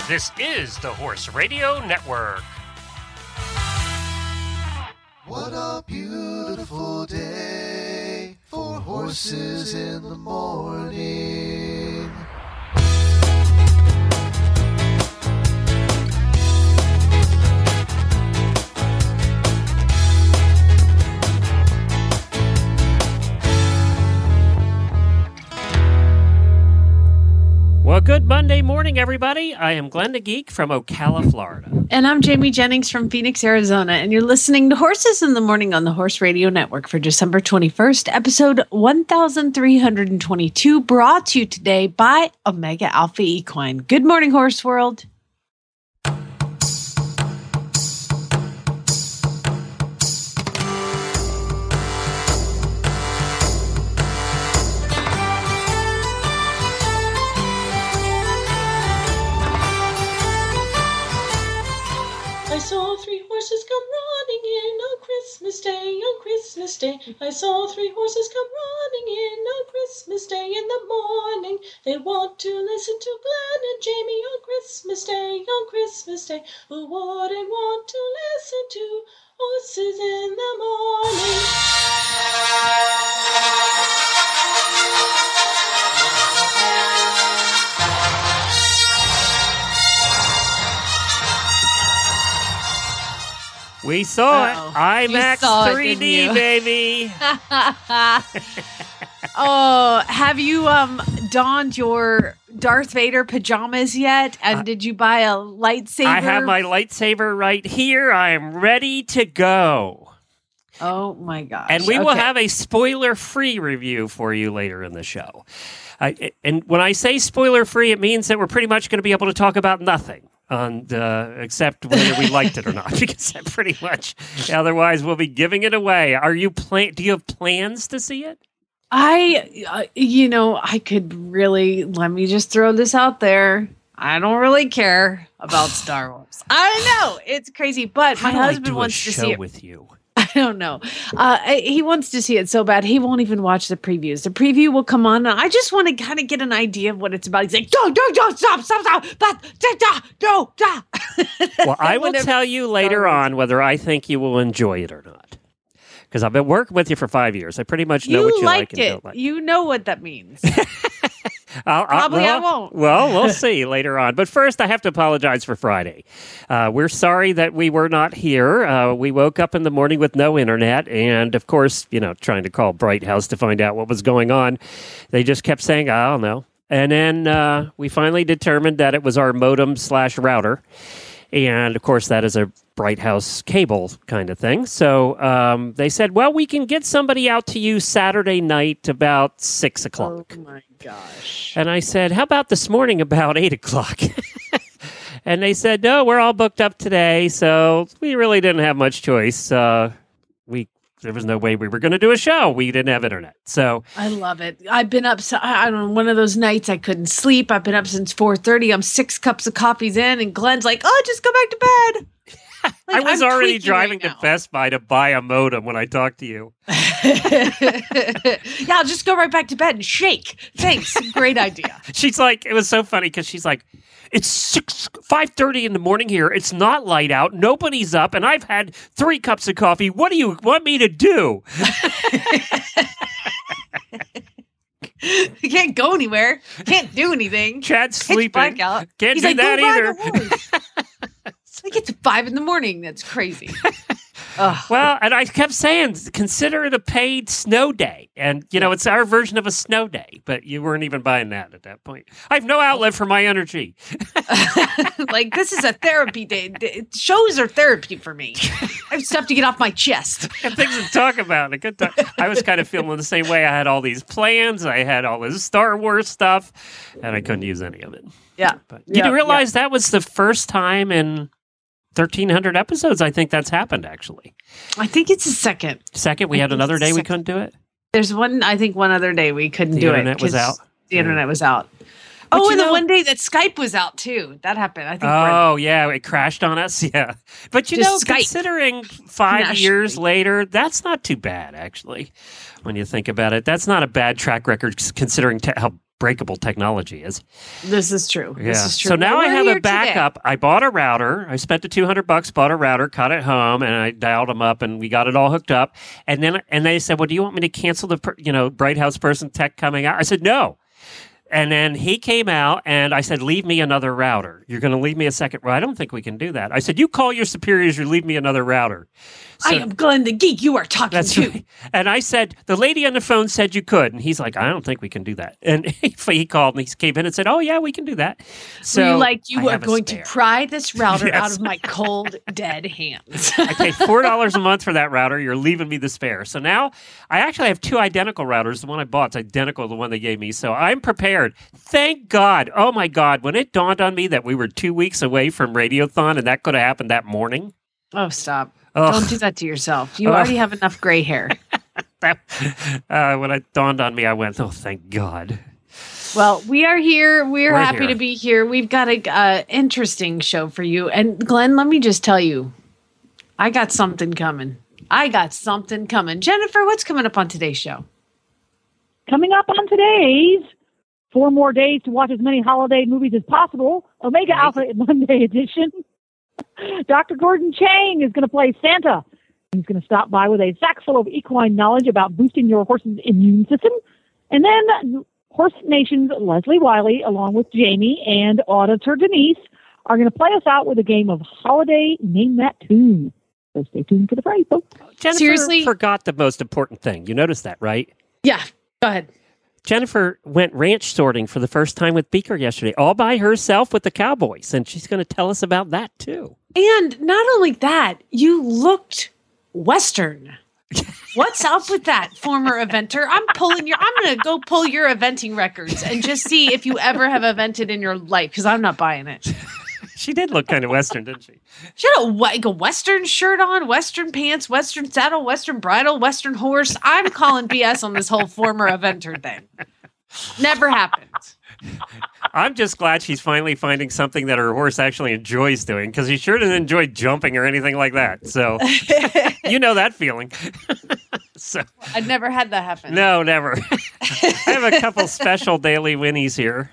This is the Horse Radio Network. What a beautiful day for horses in the morning. Well, good Monday morning, everybody. I am Glenn the Geek from Ocala, Florida. And I'm Jamie Jennings from Phoenix, Arizona. And you're listening to Horses in the Morning on the Horse Radio Network for December 21st, episode 1322, brought to you today by Omega Alpha Equine. Good morning, Horse World. I saw three horses come running in on Christmas Day, I saw three horses come running in on Christmas Day in the morning. They want to listen to Glenn and Jamie on Christmas Day. Who wouldn't want to listen to horses in the morning? We saw Uh-oh. it. IMAX You saw it, 3D, didn't you? baby. Oh, have you donned your Darth Vader pajamas yet? And did you buy a lightsaber? I have my lightsaber right here. I am ready to go. Oh my gosh. And we will Okay. have a spoiler-free review for you later in the show. And when I say spoiler-free, it means that we're pretty much going to be able to talk about nothing. Except whether we liked it or not, because that pretty much, otherwise we'll be giving it away. Do you have plans to see it? I could really, let me just throw this out there. I don't really care about Star Wars. I know it's crazy, but my How do I husband do a wants to show see it. with you? I don't know. He wants to see it so bad. He won't even watch the previews. The preview will come on. And I just want to kind of get an idea of what it's about. He's like, don't, stop, no. Well, I will Whenever- tell you later on whether I think you will enjoy it or not. Because I've been working with you for 5 years. I pretty much know what you like and don't like. You know what that means. I won't. Well, we'll see later on. But first, I have to apologize for Friday. We're sorry that we were not here. We woke up in the morning with no internet. And, of course, trying to call Bright House to find out what was going on. They just kept saying, I don't know. And then we finally determined that it was our modem/router. And, of course, that is a Bright House cable kind of thing. So they said, well, we can get somebody out to you Saturday night about 6 o'clock. Oh, my gosh. And I said, how about this morning about 8 o'clock? And they said, no, we're all booked up today. So we really didn't have much choice. There was no way we were going to do a show. We didn't have internet. So I love it. I've been up, I don't know, one of those nights I couldn't sleep. I've been up since 4:30. I'm 6 cups of coffees in, and Glenn's like, oh, just go back to bed. I was I'm already tweaking driving right to now. Best Buy to buy a modem when I talked to you. Yeah, I'll just go right back to bed and shake. Thanks. Great idea. She's like, it was so funny because she's like, it's 5:30 in the morning here. It's not light out. Nobody's up. And I've had 3 cups of coffee. What do you want me to do? You can't go anywhere. Can't do anything. Chad's Pitch sleeping. blackout. Can't He's do like, that go ride either. a horse. It's like it's 5 a.m. That's crazy. Ugh. Well, and I kept saying, consider it a paid snow day. And, it's our version of a snow day. But you weren't even buying that at that point. I have no outlet for my energy. Like, this is a therapy day. Shows are therapy for me. I have stuff to get off my chest. I have things to talk about. A good time. I was kind of feeling the same way. I had all these plans. I had all this Star Wars stuff. And I couldn't use any of it. Yeah. But did you realize that was the first time in 1,300 episodes, I think that's happened, actually. I think it's a second. Second, we had think another it's day we second. couldn't do it. There's one other day we couldn't The do it. internet was 'cause out. The internet was out. But Oh, you and know- the one day that Skype was out too. That happened. I think. Oh, yeah, it crashed on us. Yeah. But you know, Just Skype. considering 5 Nationally. years later, that's not too bad, actually, when you think about it. That's not a bad track record considering how breakable technology is. This is true. Yeah. This is true. So now Well, I we're have here a backup. I bought a router. I bought a router. I spent the $200, bought a router, got it home, and I dialed them up, and we got it all hooked up. And then they said, "Well, do you want me to cancel the Bright House person tech coming out?" I said, "No." And then he came out, and I said, "Leave me another router. You're going to leave me a second." Well, I don't think we can do that. I said, "You call your superiors or leave me another router." So, I am Glenn the geek you are talking that's to. right. And I said, the lady on the phone said you could. And he's like, "I don't think we can do that." And he called and he came in and said, "Oh, yeah, we can do that." So Were you like, I you are have a going to spare. pry this router Yes. out of my cold, dead hands. I paid $4 a month for that router. You're leaving me the spare. So now I actually have two identical routers. The one I bought is identical to the one they gave me. So I'm prepared. Thank God. Oh, my God. When it dawned on me that we were 2 weeks away from Radiothon and that could have happened that morning. Oh, stop. Ugh. Don't do that to yourself. You already have enough gray hair. When it dawned on me, I went, oh, thank God. Well, we are here. We're happy here. to be here. We've got a interesting show for you. And Glenn, let me just tell you, I got something coming. Jennifer, what's coming up on today's show? Coming up on today's 4 more days to watch as many holiday movies as possible, Omega Alpha Monday edition. Dr. Gordon Chang is going to play Santa. He's going to stop by with a sack full of equine knowledge about boosting your horse's immune system. And then Horse Nation's Leslie Wiley, along with Jamie and Auditor Denise, are going to play us out with a game of Holiday Name That Tune. So stay tuned for the phrase, folks. Jennifer Seriously? forgot the most important thing. You noticed that, right? Yeah, go ahead. Jennifer went ranch sorting for the first time with Beaker yesterday, all by herself with the Cowboys, and she's going to tell us about that, too. And not only that, you looked Western. What's up with that, former eventer? I'm going to go pull your eventing records and just see if you ever have evented in your life, because I'm not buying it. She did look kind of Western, didn't she? She had a Western shirt on, Western pants, Western saddle, Western bridle, Western horse. I'm calling BS on this whole former eventer thing. Never happened. I'm just glad she's finally finding something that her horse actually enjoys doing, because he sure didn't enjoy jumping or anything like that. So, you know that feeling. So, I'd never had that happen. no, never. I have a couple special daily winnies here.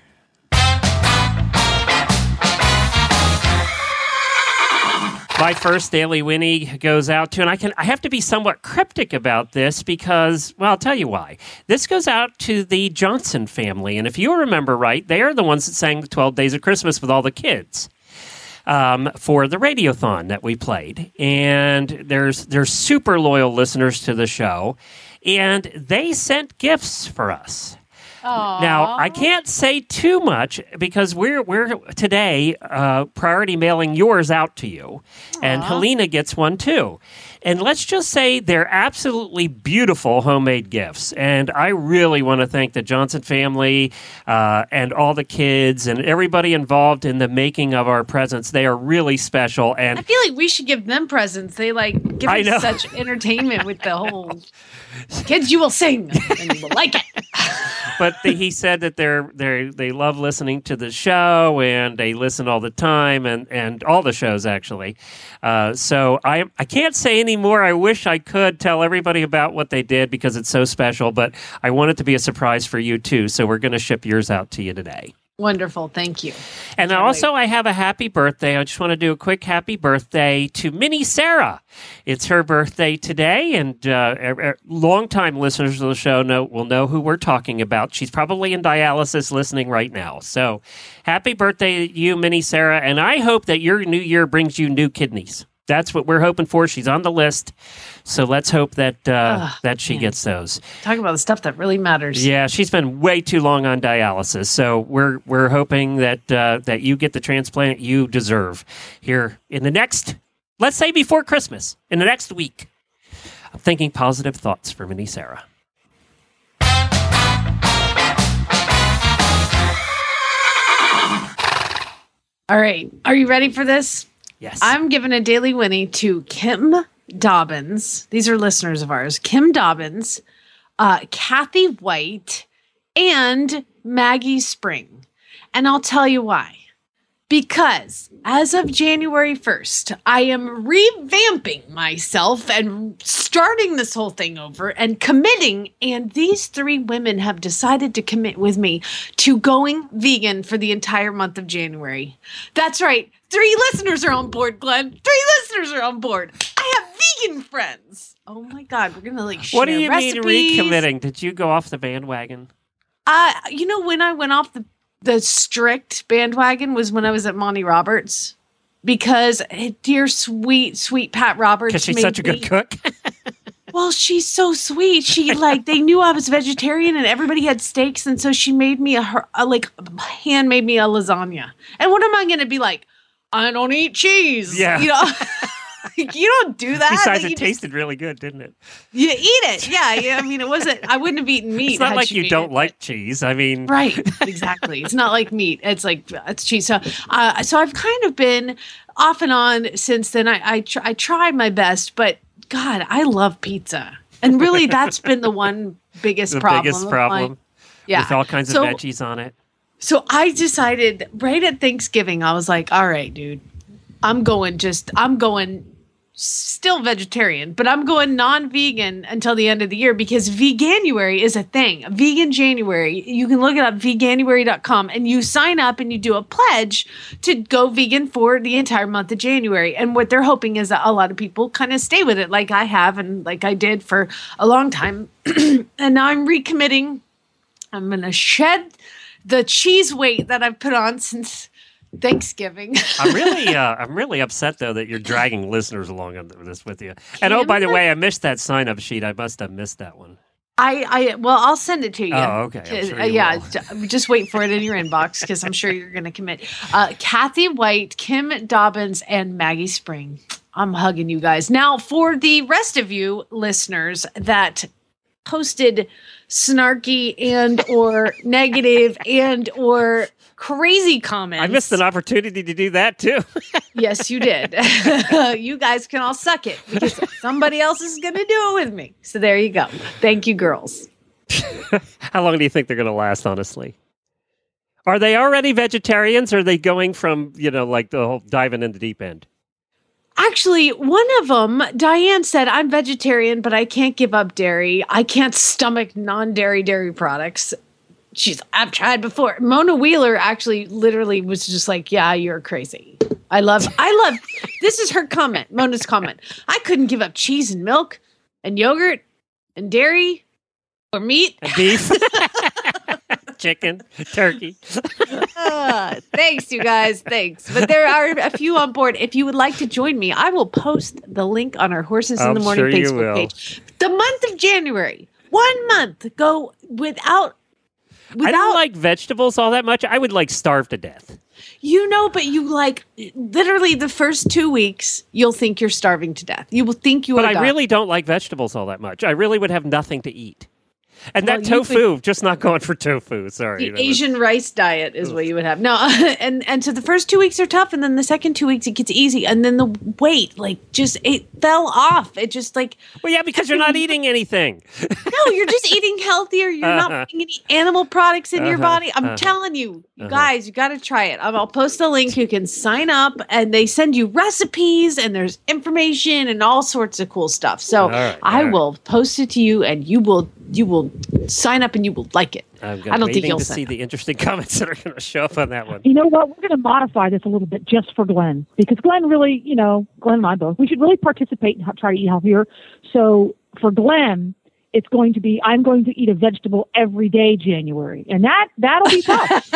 My first daily Winnie goes out to, and I have to be somewhat cryptic about this because, well, I'll tell you why. This goes out to the Johnson family, and if you remember right, they are the ones that sang the 12 Days of Christmas with all the kids for the Radiothon that we played. And there's super loyal listeners to the show, and they sent gifts for us. Now, I can't say too much because we're today priority mailing yours out to you, and Helena gets one too. And let's just say they're absolutely beautiful homemade gifts. And I really want to thank the Johnson family and all the kids and everybody involved in the making of our presents. They are really special. And I feel like we should give them presents. They give I know. us such entertainment with the whole kids. You will sing and you will like it. But he said that they love listening to the show and they listen all the time and all the shows actually. So I can't say any more. I wish I could tell everybody about what they did because it's so special. But I want it to be a surprise for you too. So we're going to ship yours out to you today. Wonderful. Thank you. And also, I have a happy birthday. I just want to do a quick happy birthday to Minnie Sarah. It's her birthday today, and longtime listeners of the show will know who we're talking about. She's probably in dialysis listening right now. So happy birthday to you, Minnie Sarah, and I hope that your new year brings you new kidneys. That's what we're hoping for. She's on the list. So let's hope that that she gets those. Talk about the stuff that really matters. Yeah, she's been way too long on dialysis. So we're hoping that that you get the transplant you deserve here in the next, let's say before Christmas, in the next week. I'm thinking positive thoughts for Minnie Sarah. All right. Are you ready for this? Yes. I'm giving a daily Winnie to Kim Dobbins. These are listeners of ours. Kim Dobbins, Kathy White, and Maggie Spring. And I'll tell you why. Because as of January 1st, I am revamping myself and starting this whole thing over and committing. And these 3 women have decided to commit with me to going vegan for the entire month of January. That's right. 3 listeners are on board, Glenn. 3 listeners are on board. I have vegan friends. Oh my God. We're going to like share What do you recipes. mean recommitting? Did you go off the bandwagon? When I went off the strict bandwagon was when I was at Monty Roberts, because dear sweet Pat Roberts, Because she's such a good cook. Well, she's so sweet. She they knew I was vegetarian and everybody had steaks, and so she made me handmade me a lasagna. And what am I going to be like? I don't eat cheese. Yeah. You don't do that. Besides, it tasted really good, didn't it? You eat it. Yeah. I mean, it wasn't. I wouldn't have eaten meat. It's not had like she you made don't it, like cheese. I mean, right? Exactly. It's not like meat. It's cheese. So I've kind of been off and on since then. I tried my best, but God, I love pizza, and really, that's been the one biggest the problem. biggest problem. Yeah, with all kinds of veggies on it. So I decided right at Thanksgiving, I was like, all right, dude, I'm going still vegetarian, but I'm going non-vegan until the end of the year because Veganuary is a thing. Vegan January. You can look it up, veganuary.com, and you sign up and you do a pledge to go vegan for the entire month of January. And what they're hoping is that a lot of people kind of stay with it like I have and like I did for a long time. And now I'm recommitting. I'm going to shed the cheese weight that I've put on since Thanksgiving. I'm really upset though that you're dragging listeners along on this with you. And by the way, I missed that sign-up sheet. I must have missed that one. I'll send it to you. Oh, okay. I'm sure you will. Just wait for it in your inbox because I'm sure you're going to commit. Kathy White, Kim Dobbins, and Maggie Spring. I'm hugging you guys. Now, for the rest of you listeners that posted snarky and or negative and or crazy comments. I missed an opportunity to do that too. Yes, you did. You guys can all suck it because somebody else is going to do it with me. So there you go. Thank you, girls. How long do you think they're going to last, honestly? Are they already vegetarians or are they going from, like the whole diving in the deep end? Actually, one of them, Diane said, I'm vegetarian, but I can't give up dairy. I can't stomach non-dairy dairy products. I've tried before. Mona Wheeler actually literally was just like, yeah, you're crazy. I love, this is her comment, Mona's comment. I couldn't give up cheese and milk and yogurt and dairy or meat. And beef. Chicken, turkey. Thanks, you guys. Thanks. But there are a few on board. If you would like to join me, I will post the link on our Horses in the Morning Facebook page. The month of January, 1 month, go without. I don't like vegetables all that much. I would starve to death. But you literally the first 2 weeks, you'll think you're starving to death. You will think you are. But I really don't like vegetables all that much. I really would have nothing to eat. And that tofu, just not going for tofu. Sorry. The Asian rice diet is what you would have. No, and so the first 2 weeks are tough, and then the second 2 weeks it gets easy, and then the weight it fell off. It just well, yeah, because you're not eating anything. No, you're just eating healthier. You're not putting any animal products in your body. I'm telling you, you guys, you got to try it. I'll post a link. You can sign up, and they send you recipes, and there's information and all sorts of cool stuff. So I will post it to you, and you will sign up and you will like it. I don't think you'll see the interesting comments that are going to show up on that one. You know what? We're going to modify this a little bit just for Glenn because Glenn really, Glenn and I both, we should really participate and try to eat healthier. So for Glenn, it's going to be, I'm going to eat a vegetable every day January. And that'll be tough.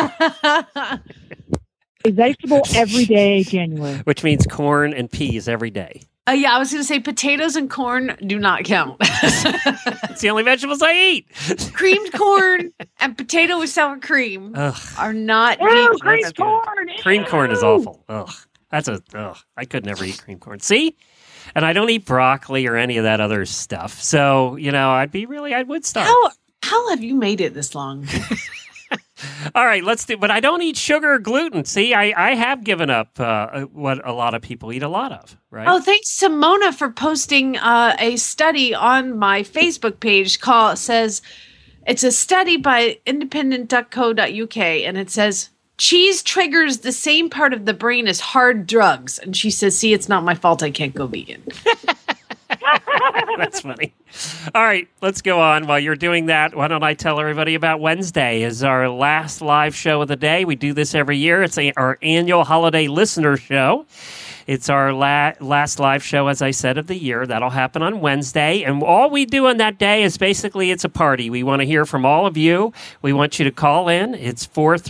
A vegetable every day January. Which means corn and peas every day. Yeah, I was going to say potatoes and corn do not count. It's the only vegetables I eat. Creamed corn and potato with sour cream are not. Creamed corn. Creamed corn is awful. Ugh, I could never eat creamed corn. See, and I don't eat broccoli or any of that other stuff. So I would starve. How have you made it this long? All right, let's do. But I don't eat sugar or gluten. See, I have given up what a lot of people eat a lot of. Right. Oh, thanks to Mona for posting a study on my Facebook page. Says it's a study by independent.co.uk, and it says cheese triggers the same part of the brain as hard drugs. And she says, see, it's not my fault I can't go vegan. That's funny. All right, let's go on. While you're doing that, why don't I tell everybody about Wednesday is our last live show of the day. We do this every year. It's our annual holiday listener show. It's our last live show, as I said, of the year. That'll happen on Wednesday. And all we do on that day is basically it's a party. We want to hear from all of you. We want you to call in. It's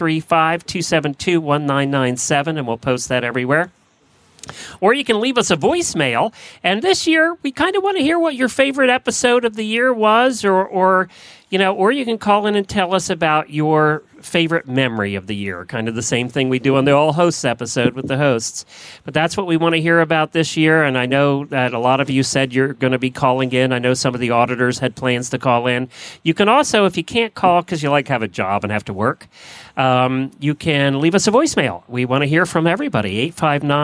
435-272-1997, and we'll post that everywhere. Or you can leave us a voicemail. And this year, we kind of want to hear what your favorite episode of the year was, or you can call in and tell us about your favorite memory of the year. Kind of the same thing we do on the All Hosts episode with the hosts. But that's what we want to hear about this year. And I know that a lot of you said you're going to be calling in. I know some of the auditors had plans to call in. You can also, if you can't call because you have a job and have to work, you can leave us a voicemail. We want to hear from everybody.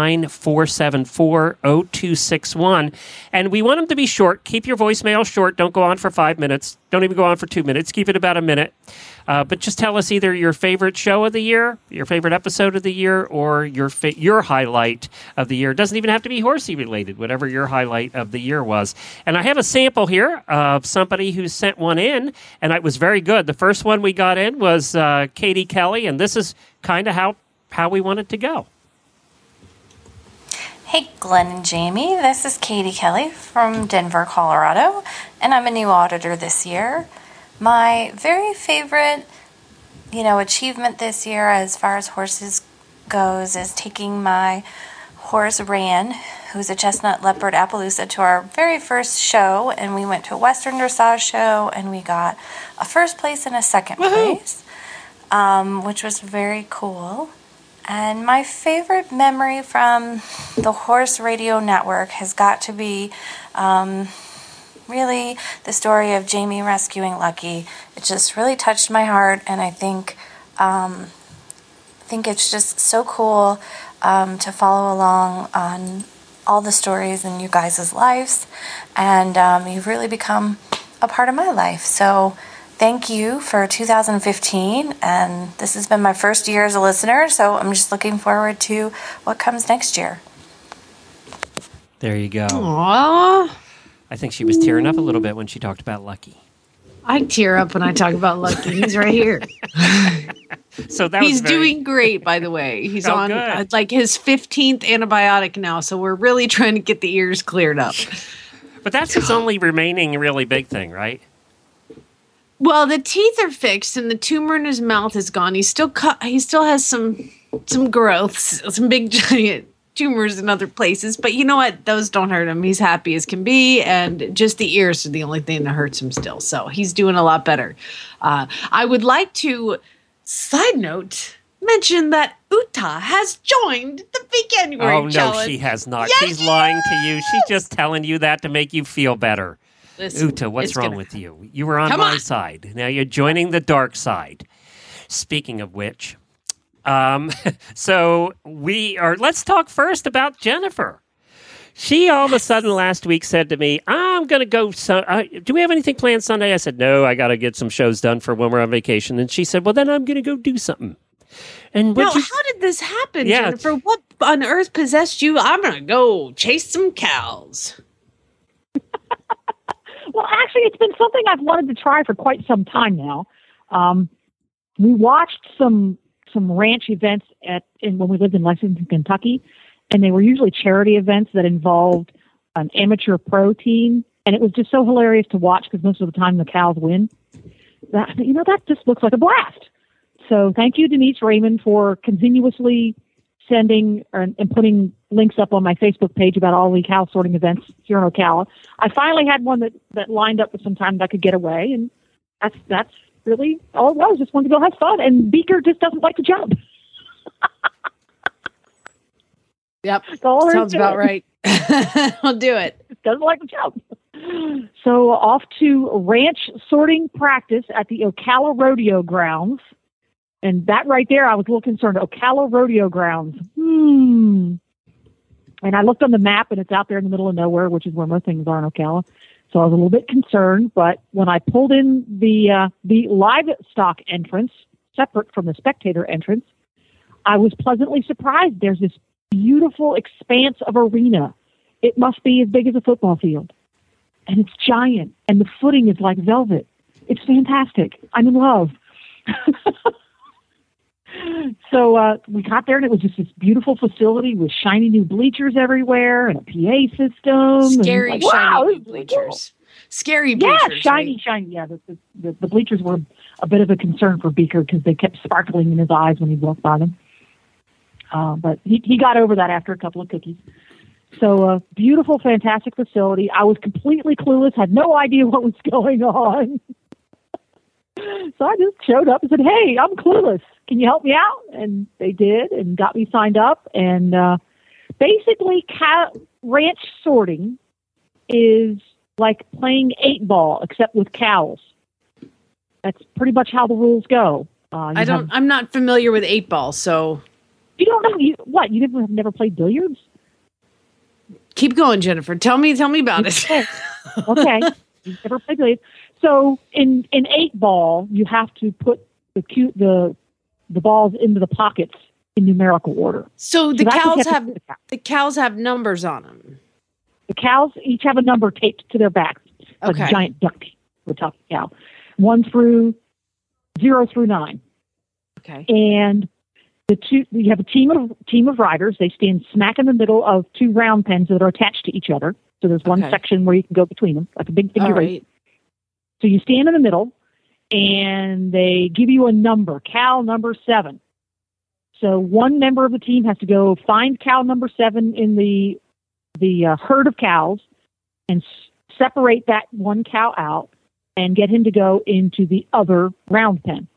859-474-0261. And we want them to be short. Keep your voicemail short. Don't go on for 5 minutes. Don't even go on for 2 minutes. Keep it about a minute. But just tell us either your favorite show of the year, your favorite episode of the year, or your highlight of the year. It doesn't even have to be horsey related, whatever your highlight of the year was. And I have a sample here of somebody who sent one in, and it was very good. The first one we got in was Katie Kelly, and this is kind of how we want it to go. Hey, Glenn and Jamie. This is Katie Kelly from Denver, Colorado, and I'm a new auditor this year. My very favorite, achievement this year as far as horses goes is taking my horse Ran, who's a chestnut leopard Appaloosa, to our very first show, and we went to a Western dressage show, and we got a first place and a second place, which was very cool. And my favorite memory from the Horse Radio Network has got to be really the story of Jamie rescuing Lucky. It just really touched my heart, and I think it's just so cool to follow along on all the stories in you guys' lives, and you've really become a part of my life. So thank you for 2015, and this has been my first year as a listener, so I'm just looking forward to what comes next year. There you go. Aww. I think she was tearing up a little bit when she talked about Lucky. I tear up when I talk about Lucky. He's right here. So he's doing great, by the way. He's on like his 15th antibiotic now, so we're really trying to get the ears cleared up. But that's his only remaining really big thing, right? Well, the teeth are fixed and the tumor in his mouth is gone. He still has some growths, some big giant tumors in other places, but you know what? Those don't hurt him. He's happy as can be, and just the ears are the only thing that hurts him still. So he's doing a lot better. I would like to, side note, mention that Uta has joined the Veganuary Challenge. No, she has not. Yes, she's lying to you. She's just telling you that to make you feel better. Listen, Uta, what's wrong with you? You were on my side. Now you're joining the dark side. Speaking of which, so let's talk first about Jennifer. She all of a sudden last week said to me, I'm going to go, do we have anything planned Sunday? I said, no, I got to get some shows done for when we're on vacation. And she said, well, then I'm going to go do something. And how did this happen, Jennifer? What on earth possessed you? I'm going to go chase some cows. Well, actually, it's been something I've wanted to try for quite some time now. We watched some ranch events when we lived in Lexington, Kentucky, and they were usually charity events that involved an amateur pro team, and it was just so hilarious to watch because most of the time the cows win. That just looks like a blast. So thank you, Denise Raymond, for continuously sending and putting links up on my Facebook page about all the cow sorting events here in Ocala. I finally had one that lined up with some time that I could get away, and that's really all it was. Just wanted to go have fun, and Beaker just doesn't like to jump. Yep, sounds about right. I'll do it. Doesn't like to jump. So off to ranch sorting practice at the Ocala Rodeo Grounds. And that right there, I was a little concerned. Ocala Rodeo Grounds. And I looked on the map, and it's out there in the middle of nowhere, which is where most things are in Ocala. So I was a little bit concerned. But when I pulled in the livestock entrance, separate from the spectator entrance, I was pleasantly surprised. There's this beautiful expanse of arena. It must be as big as a football field. And it's giant. And the footing is like velvet. It's fantastic. I'm in love. So we got there, and it was just this beautiful facility with shiny new bleachers everywhere and a PA system. Scary, and shiny wow, bleachers. Scary bleachers. Yeah, shiny, right? shiny. Yeah, the bleachers were a bit of a concern for Beaker because they kept sparkling in his eyes when he walked by them. But he got over that after a couple of cookies. So beautiful, fantastic facility. I was completely clueless, had no idea what was going on. So I just showed up and said, hey, I'm clueless. Can you help me out? And they did and got me signed up. And basically, ranch sorting is like playing 8-ball, except with cows. That's pretty much how the rules go. I'm not familiar with 8-ball, so. You don't know you never played billiards? Keep going, Jennifer. Tell me about it. Okay. You've never played billiards. So in 8-ball, you have to put the balls into the pockets in numerical order. So the cows have numbers on them. The cows each have a number taped to their backs, like a giant duck tape. We're talking cow, 1 through 0 through 9. Okay. And you have a team of riders. They stand smack in the middle of 2 round pens that are attached to each other. So there's one section where you can go between them, like a big figure eight. So you stand in the middle, and they give you a number, cow number 7. So one member of the team has to go find cow number 7 in the herd of cows and separate that one cow out and get him to go into the other round pen.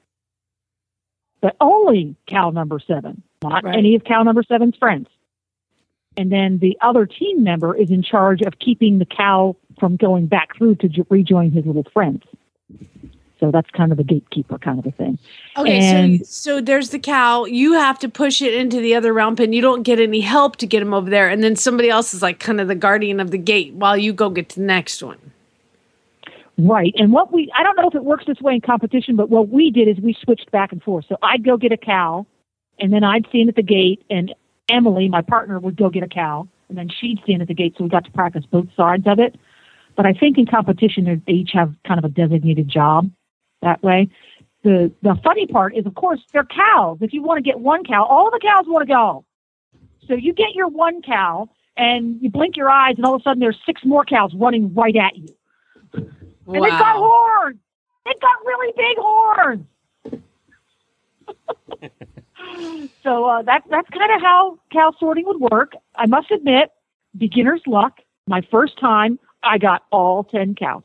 But only cow number 7, not any of cow number 7's friends. And then the other team member is in charge of keeping the cow from going back through to rejoin his little friends. So that's kind of the gatekeeper kind of a thing. Okay, and so there's the cow. You have to push it into the other round pen. You don't get any help to get him over there. And then somebody else is like kind of the guardian of the gate while you go get to the next one. Right. And I don't know if it works this way in competition, but what we did is we switched back and forth. So I'd go get a cow, and then I'd stand at the gate, and Emily, my partner, would go get a cow, and then she'd stand at the gate, so we got to practice both sides of it. But I think in competition, they each have kind of a designated job that way. The funny part is, of course, they're cows. If you want to get one cow, all the cows want to go. So you get your one cow, and you blink your eyes, and all of a sudden there's 6 more cows running right at you. Wow. And they've got horns. They've got really big horns. So that's kind of how cow sorting would work. I must admit, beginner's luck. My first time, I got all 10 cows.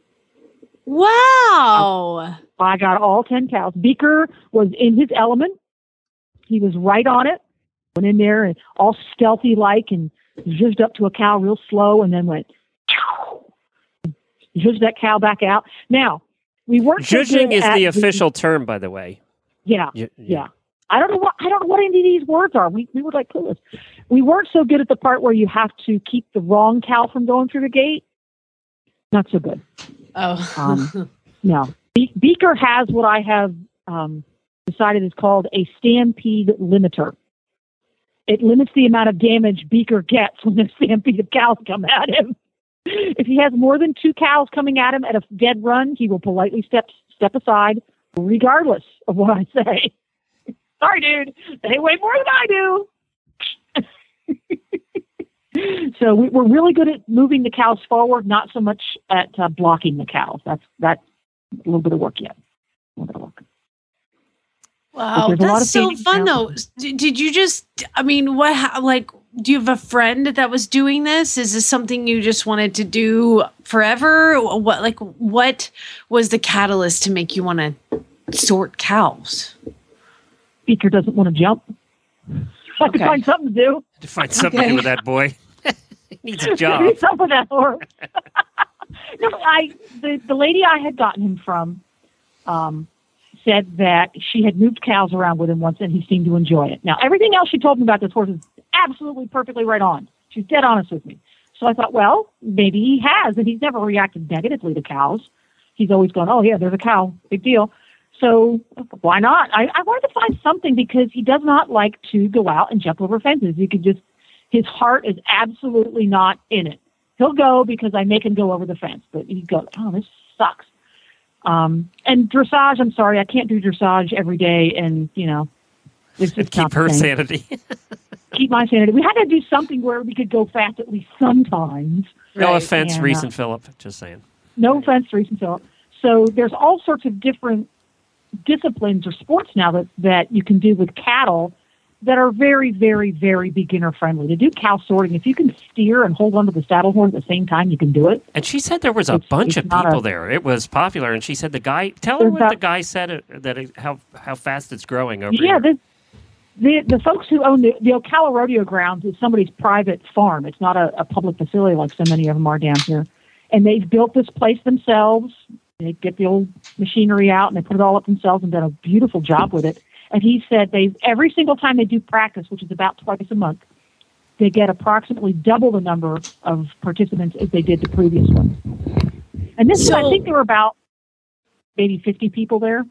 Wow. I got all 10 cows. Beaker was in his element. He was right on it. Went in there and all stealthy-like and zhuzhed up to a cow real slow and then went, zhuzhed that cow back out. Now, we weren't zhuzhing is the official term, by the way. Yeah. I don't know what any of these words are. We were like clueless. We weren't so good at the part where you have to keep the wrong cow from going through the gate. Not so good. Oh. No. Beaker has what I have decided is called a stampede limiter. It limits the amount of damage Beaker gets when a stampede of cows come at him. If he has more than 2 cows coming at him at a dead run, he will politely step aside, regardless of what I say. Sorry, dude. They weigh more than I do. So we're really good at moving the cows forward, not so much at blocking the cows. That's a little bit of work yet. A little bit of work. Wow, that's so fun, though. Did you just? I mean, do you have a friend that was doing this? Is this something you just wanted to do forever? What was the catalyst to make you want to sort cows? Beaker doesn't want to jump. I have to find something to do. To find something to do with that boy. He needs a job. He needs something with that horse. No, the lady I had gotten him from said that she had moved cows around with him once and he seemed to enjoy it. Now, everything else she told me about this horse is absolutely perfectly right on. She's dead honest with me. So I thought, well, maybe he has, and he's never reacted negatively to cows. He's always gone, oh, yeah, there's a cow. Big deal. So why not? I wanted to find something because he does not like to go out and jump over fences. His heart is absolutely not in it. He'll go because I make him go over the fence, but he goes, oh, this sucks. And dressage, I'm sorry, I can't do dressage every day, and it's just keep her sanity. Keep my sanity. We had to do something where we could go fast at least sometimes. No offense, Reese and Phillip. Just saying. No offense, Reese and Phillip. So there's all sorts of different disciplines or sports now that you can do with cattle that are very, very, very beginner friendly. To do cow sorting, if you can steer and hold onto the saddle horn at the same time, you can do it. And she said there was a bunch of people there. It was popular, and she said the guy. Tell her what the guy said how fast it's growing over here. The folks who own the Ocala Rodeo Grounds is somebody's private farm. It's not a public facility like so many of them are down here. And they've built this place themselves. They get the old machinery out and they put it all up themselves and done a beautiful job with it. And he said every single time they do practice, which is about twice a month, they get approximately double the number of participants as they did the previous one. And this I think there were about maybe 50 people there.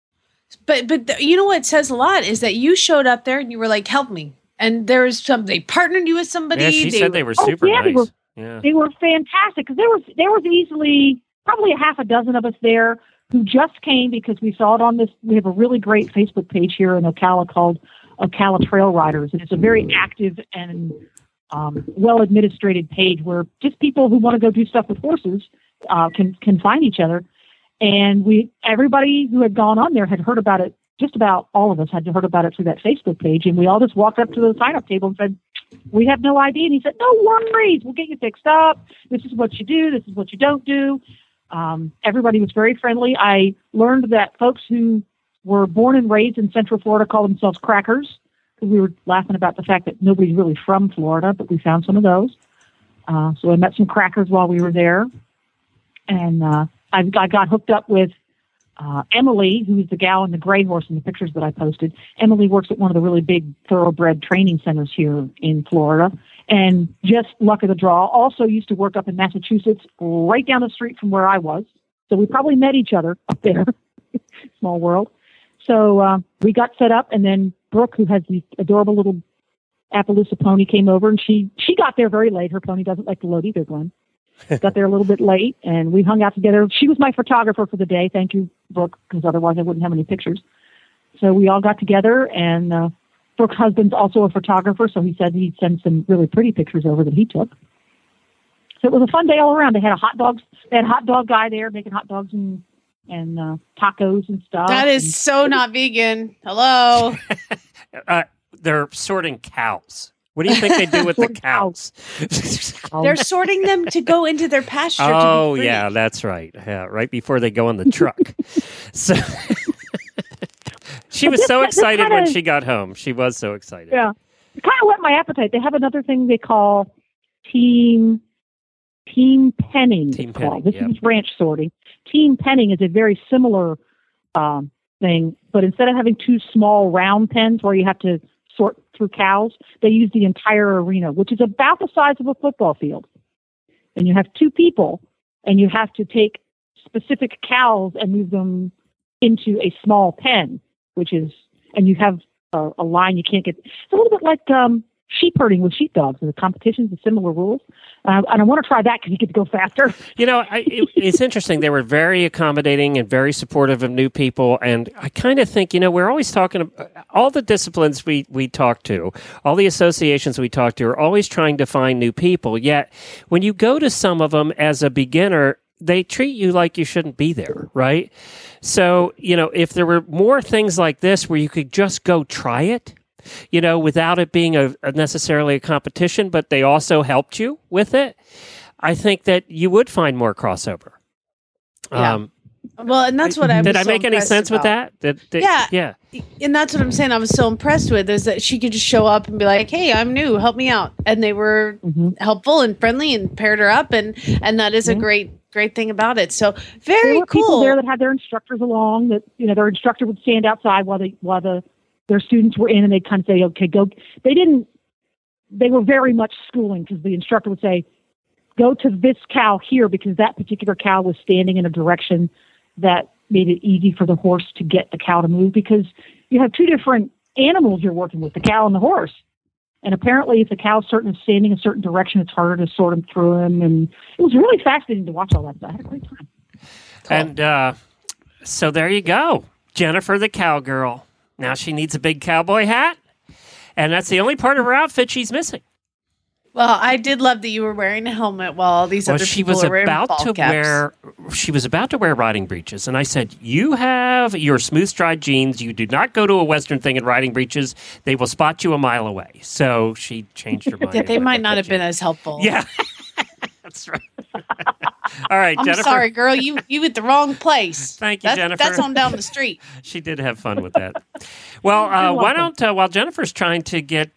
But you know what says a lot is that you showed up there and you were like, help me. And there was they partnered you with somebody. Yeah, she said they were super nice. They were fantastic because there was easily probably a half a dozen of us there who just came because we saw it on this. We have a really great Facebook page here in Ocala called Ocala Trail Riders. And it's a very active and well-administrated page where just people who want to go do stuff with horses can find each other. And everybody who had gone on there had heard about it. Just about all of us had heard about it through that Facebook page. And we all just walked up to the sign-up table and said, we have no idea. And he said, no worries. We'll get you fixed up. This is what you do. This is what you don't do. Everybody was very friendly. I learned that folks who were born and raised in Central Florida call themselves crackers, because we were laughing about the fact that nobody's really from Florida, but we found some of those. So I met some crackers while we were there. And I got hooked up with Emily, who's the gal in the gray horse in the pictures that I posted. Emily works at one of the really big thoroughbred training centers here in Florida. And just luck of the draw, also used to work up in Massachusetts, right down the street from where I was. So we probably met each other up there. Small world. So we got set up, and then Brooke, who has the adorable little Appaloosa pony, came over, and she got there very late. Her pony doesn't like to load either, Glenn. Got there a little bit late, and we hung out together. She was my photographer for the day. Thank you, Brooke, because otherwise I wouldn't have any pictures. So we all got together, and Brooke's husband's also a photographer, so he said he'd send some really pretty pictures over that he took. So it was a fun day all around. They had a hot dog guy there making hot dogs and tacos and stuff. That is so not vegan. Hello. They're sorting cows. What do you think they do with the cows? They're sorting them to go into their pasture. Oh, yeah, that's right. Yeah, right before they go on the truck. So she was so excited when she got home. She was so excited. Yeah. It kind of whet my appetite. They have another thing they call team penning. This is ranch sorting. Team penning is a very similar thing, but instead of having two small round pens where you have to sort through cows, they use the entire arena, which is about the size of a football field. And you have two people, and you have to take specific cows and move them into a small pen, and you have a line you can't get. It's a little bit like sheep herding with sheepdogs. The competitions with similar rules. And I want to try that because you get to go faster. It's interesting. They were very accommodating and very supportive of new people. And I kind of think, we're always talking about all the disciplines we talk to, all the associations we talk to are always trying to find new people. Yet when you go to some of them as a beginner, they treat you like you shouldn't be there, right? So, if there were more things like this where you could just go try it, without it being necessarily a competition, but they also helped you with it, I think that you would find more crossover. Yeah. Well, and that's what I was Did I make any sense with that? Yeah. And that's what I'm saying. I was so impressed with is that she could just show up and be like, hey, I'm new. Help me out. And they were helpful and friendly and paired her up. And that is a great thing about it. So very there were cool. People there that had their instructors along that, their instructor would stand outside while their students were in, and they'd kind of say, okay, go. They were very much schooling because the instructor would say, go to this cow here because that particular cow was standing in a direction that made it easy for the horse to get the cow to move, because you have two different animals you're working with, the cow and the horse. And apparently if the cow's standing a certain direction, it's harder to sort them through them. And it was really fascinating to watch all that. I had a great time. And so there you go. Jennifer the cowgirl. Now she needs a big cowboy hat. And that's the only part of her outfit she's missing. Well, I did love that you were wearing a helmet while all these other people were wearing ball caps. She was about to wear riding breeches, and I said, "You have your smooth stride jeans. You do not go to a Western thing in riding breeches. They will spot you a mile away." So she changed her mind. Yeah, they might not have been as helpful. Yeah, that's right. All right, I'm Jennifer. sorry, girl. You at the wrong place. Thank you, Jennifer. That's on down the street. She did have fun with that. Well, why don't, while Jennifer's trying to get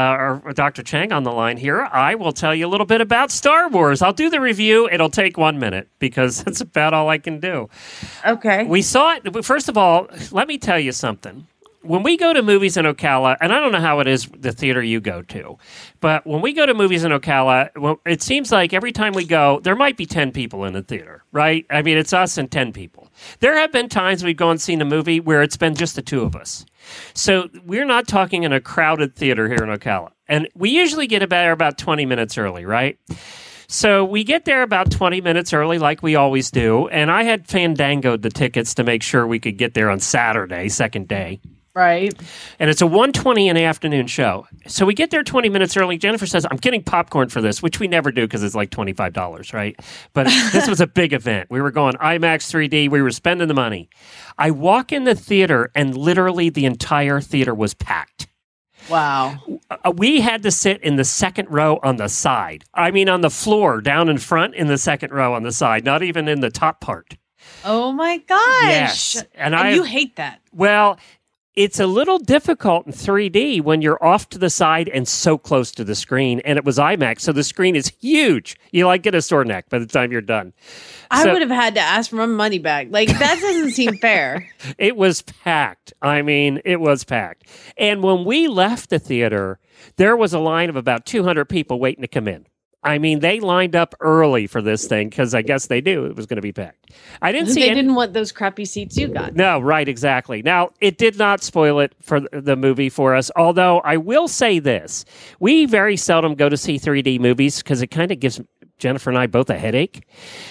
Dr. Chang on the line here, I will tell you a little bit about Star Wars. I'll do the review. It'll take 1 minute because that's about all I can do. Okay. We saw it. First of all, let me tell you something. When we go to movies in Ocala, and I don't know how it is the theater you go to, but when we go to movies in Ocala, well, it seems like every time we go, there might be 10 people in the theater, right? I mean, it's us and 10 people. There have been times we've gone and seen a movie where it's been just the two of us. So we're not talking in a crowded theater here in Ocala. And we usually get about 20 minutes early, right? So we get there about 20 minutes early like we always do, and I had fandangoed the tickets to make sure we could get there on Saturday, second day. Right. And it's a 1:20 in the afternoon show. So we get there 20 minutes early. Jennifer says, I'm getting popcorn for this, which we never do because it's like $25, right? But this was a big event. We were going IMAX 3D. We were spending the money. I walk in the theater and literally the entire theater was packed. Wow. We had to sit in the second row on the side. I mean, on the floor, down in front in the second row on the side, not even in the top part. Oh, my gosh. Yes. And you hate that. Well, it's a little difficult in 3D when you're off to the side and so close to the screen. And it was IMAX, so the screen is huge. You get a sore neck by the time you're done. I would have had to ask for my money back. Like, that doesn't seem fair. It was packed. I mean, it was packed. And when we left the theater, there was a line of about 200 people waiting to come in. I mean, they lined up early for this thing because I guess they knew it was going to be packed. I didn't see They didn't want those crappy seats you got. No, right, exactly. Now, it did not spoil it for the movie for us, although I will say this. We very seldom go to see 3D movies because it kind of gives Jennifer and I both a headache.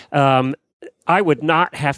You would not have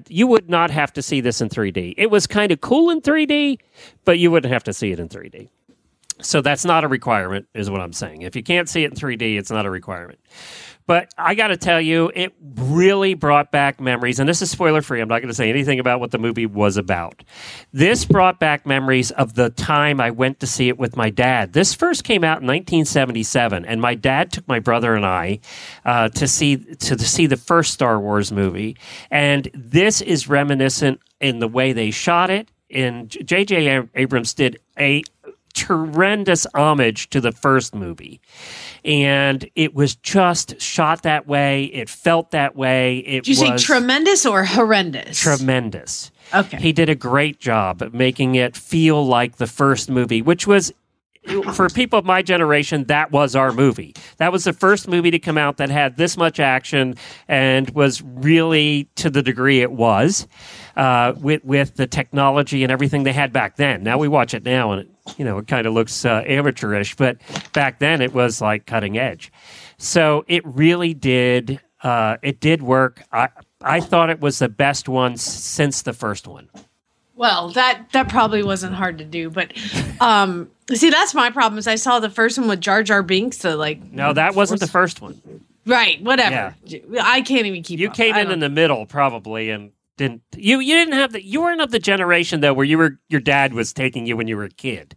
to see this in 3D. It was kind of cool in 3D, but you wouldn't have to see it in 3D. So that's not a requirement, is what I'm saying. If you can't see it in 3D, it's not a requirement. But I got to tell you, it really brought back memories. And this is spoiler-free. I'm not going to say anything about what the movie was about. This brought back memories of the time I went to see it with my dad. This first came out in 1977, and my dad took my brother and I to see the first Star Wars movie. And this is reminiscent in the way they shot it. And J.J. Abrams did a tremendous homage to the first movie, and it was just shot that way. It felt that way. Did you say tremendous or horrendous? Tremendous. Okay. He did a great job at making it feel like the first movie, which was, for people of my generation, that was our movie. That was the first movie to come out that had this much action and was really to the degree it was with the technology and everything they had back then. Now we watch it now and it kind of looks amateurish, but back then it was like cutting edge. So it really did. It did work. I thought it was the best one since the first one. Well, that probably wasn't hard to do, but see, that's my problem. Is I saw the first one with Jar Jar Binks. So no, that wasn't the first one. Right. Whatever. Yeah. I can't even keep. You came in the middle probably and. You weren't of the generation though where your dad was taking you when you were a kid.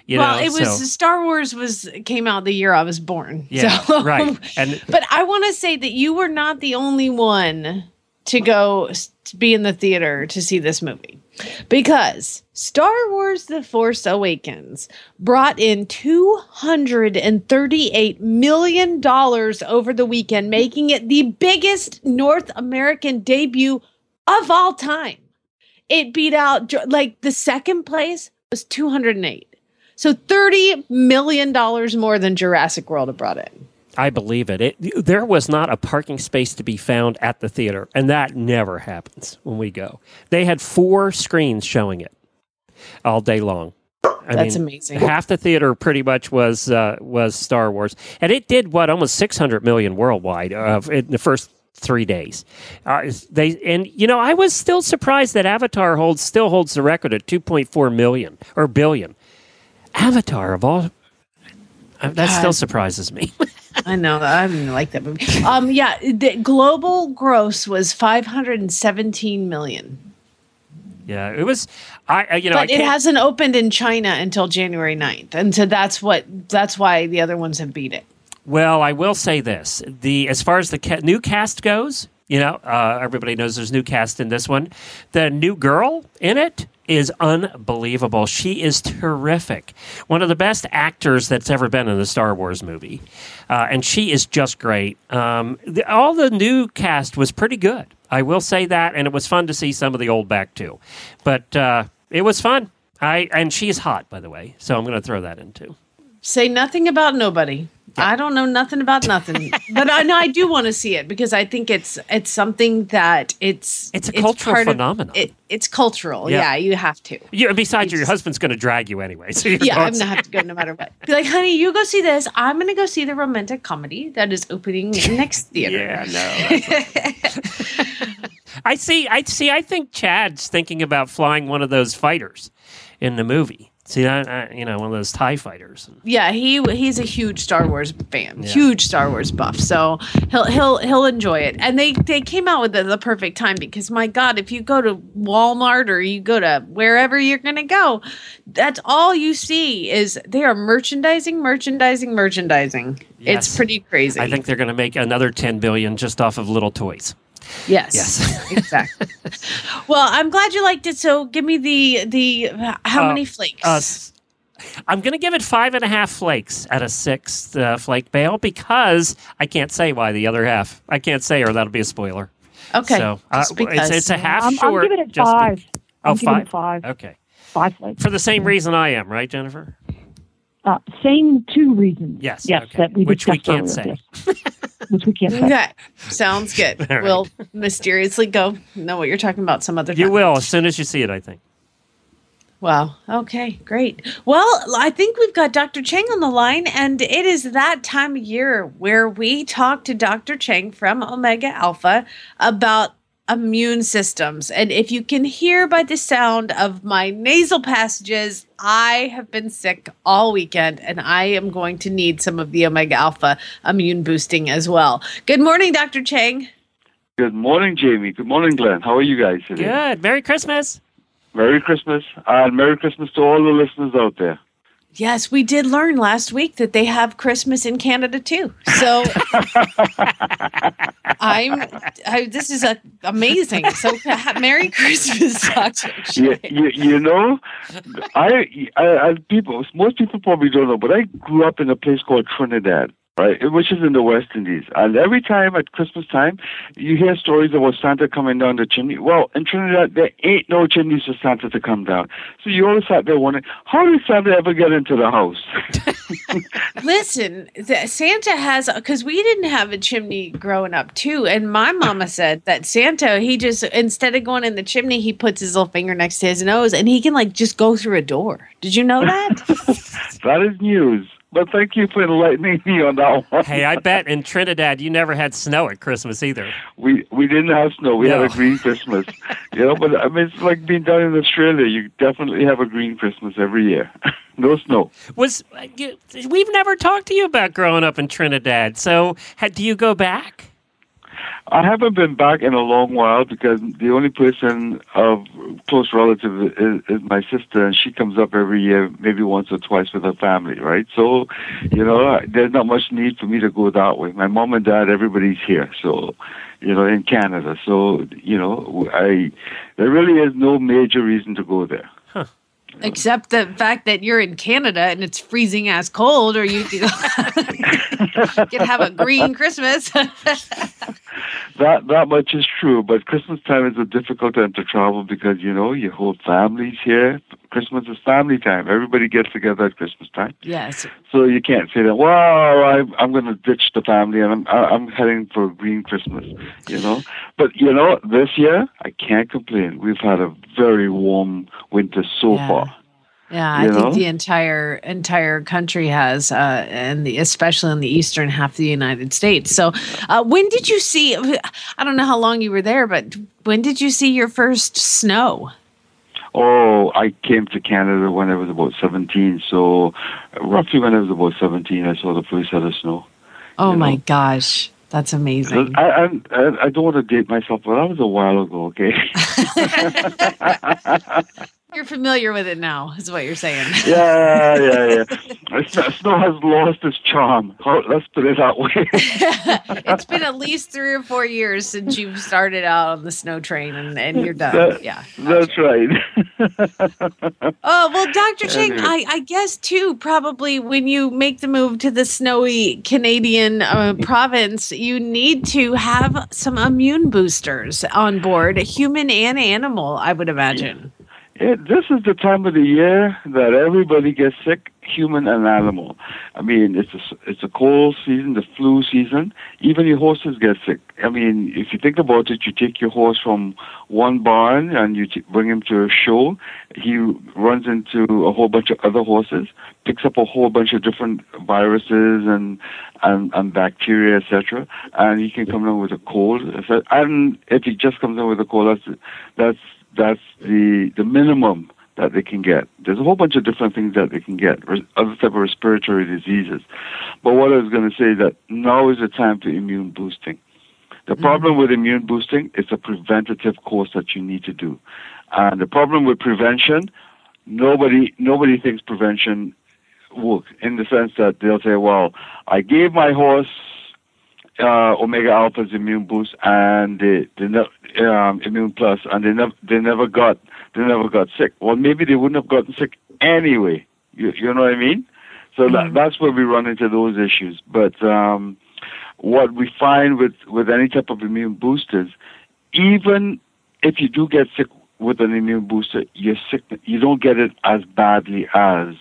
Star Wars came out the year I was born. Yeah, so. right. But I want to say that you were not the only one to go to be in the theater to see this movie, because Star Wars: The Force Awakens brought in $238 million over the weekend, making it the biggest North American debut of all time. It beat out, the second place was 208. So $30 million more than Jurassic World had brought in. I believe it. There was not a parking space to be found at the theater, and that never happens when we go. They had 4 screens showing it all day long. That's amazing. Half the theater pretty much was Star Wars, and it did almost 600 million worldwide in the first 3 days. I was still surprised that Avatar still holds the record at 2.4 million or billion. Avatar of all, that still surprises me. I know. I didn't like that movie. The global gross was 517 million. Yeah, it was. But it hasn't opened in China until January 9th, and so that's why the other ones have beat it. Well, I will say this: as far as the new cast goes, everybody knows there's new cast in this one. The new girl in it is unbelievable. She is terrific. One of the best actors that's ever been in a Star Wars movie, and she is just great. All the new cast was pretty good. I will say that, and it was fun to see some of the old back too. But it was fun. And she's hot, by the way, so I'm going to throw that in too. Say nothing about nobody. I don't know nothing about nothing, but I do want to see it because I think it's something that it's a cultural phenomenon. It's cultural. Yeah, you have to. Besides, your husband's going to drag you ananyway. So I'm going to have to go no matter what. Be like, honey, you go see this. I'm going to go see the romantic comedy that is opening next theater. Yeah, no. I see. I think Chad's thinking about flying one of those fighters in the movie. See that, one of those TIE fighters. Yeah, he's a huge Star Wars fan, huge Star Wars buff. So he'll enjoy it. And they came out with the perfect time because my God, if you go to Walmart or you go to wherever you're going to go, that's all you see is they are merchandising. Yes. It's pretty crazy. I think they're going to make another $10 billion just off of little toys. Yes. Exactly. Well, I'm glad you liked it. So give me the how many flakes? I'm going to give it 5.5 flakes out of 6 flake bale because I can't say why the other half. I can't say, or that'll be a spoiler. Okay. So it's a half short. I'm giving it 5. I'm giving it 5. Okay. 5 flakes. For the same reason I am, right, Jennifer? Same 2 reasons. Yes. Yes, okay. that we Which we discussed can't earlier. say. Yes. Which we can't say. Okay. Sounds good. Right. We'll mysteriously know what you're talking about some other time. You will as soon as you see it, I think. Wow. Okay, great. Well, I think we've got Dr. Cheng on the line, and it is that time of year where we talk to Dr. Cheng from Omega Alpha about immune systems. And if you can hear by the sound of my nasal passages, I have been sick all weekend, and I am going to need some of the Omega Alpha immune boosting as well. Good morning, Dr. Cheng. Good morning, Jamie. Good morning, Glenn. How are you guys today? Good. Merry Christmas. Merry Christmas, and Merry Christmas to all the listeners out there. Yes, we did learn last week that they have Christmas in Canada too. So this is amazing. So Merry Christmas, Dr. Cheng. Most people probably don't know, but I grew up in a place called Trinidad, right, which is in the West Indies. And every time at Christmas time, you hear stories about Santa coming down the chimney. Well, in Trinidad, there ain't no chimneys for Santa to come down. So you always sat there wondering, how did Santa ever get into the house? Listen, Santa has, because we didn't have a chimney growing up too. And my mama said that Santa, he just, instead of going in the chimney, he puts his little finger next to his nose and he can just go through a door. Did you know that? That is news. But thank you for enlightening me on that one. Hey, I bet in Trinidad you never had snow at Christmas either. We didn't have snow. We had a green Christmas. But I mean, it's like being down in Australia. You definitely have a green Christmas every year. No snow. We've never talked to you about growing up in Trinidad. So do you go back? I haven't been back in a long while because the only person of close relative is my sister, and she comes up every year, maybe once or twice with her family, right? So, there's not much need for me to go that way. My mom and dad, everybody's here, so, in Canada. So, there really is no major reason to go there. Huh. Except the fact that you're in Canada and it's freezing ass cold, or you can have a green Christmas. That much is true, but Christmas time is a difficult time to travel because, your whole family's here. Christmas is family time. Everybody gets together at Christmas time. Yes. So you can't say that, well, I'm going to ditch the family and I'm heading for a green Christmas, But, this year, I can't complain. We've had a very warm winter so far. Yeah, I think the entire country has, and especially in the eastern half of the United States. So, when did you see? I don't know how long you were there, but when did you see your first snow? Oh, I came to Canada when I was about 17. So, roughly when I was about 17, I saw the first set of snow. Oh my gosh, that's amazing! I don't want to date myself, but that was a while ago. Okay. You're familiar with it now, is what you're saying. Yeah. Snow has lost its charm. Let's put it that way. It's been at least 3 or 4 years since you've started out on the snow train, and you're done. That's right. Oh, well, Dr. Chang, I guess, too, probably when you make the move to the snowy Canadian province, you need to have some immune boosters on board, human and animal, I would imagine. This is the time of the year that everybody gets sick, human and animal. I mean, it's a cold season, the flu season. Even your horses get sick. I mean, if you think about it, you take your horse from one barn and you bring him to a show. He runs into a whole bunch of other horses, picks up a whole bunch of different viruses and bacteria, etc. And he can come down with a cold. And if he just comes down with a cold, that's the minimum that they can get. There's a whole bunch of different things that they can get, other type of respiratory diseases. But what I was going to say is that now is the time for immune boosting. The problem with immune boosting, it's a preventative course that you need to do. And the problem with prevention, nobody thinks prevention works, in the sense that they'll say, well, I gave my horse Omega Alpha's immune boost and the Immune Plus, and they never got sick. Well, maybe they wouldn't have gotten sick anyway. You know what I mean? So that's where we run into those issues. But what we find with any type of immune boosters, even if you do get sick with an immune booster, you don't get it as badly as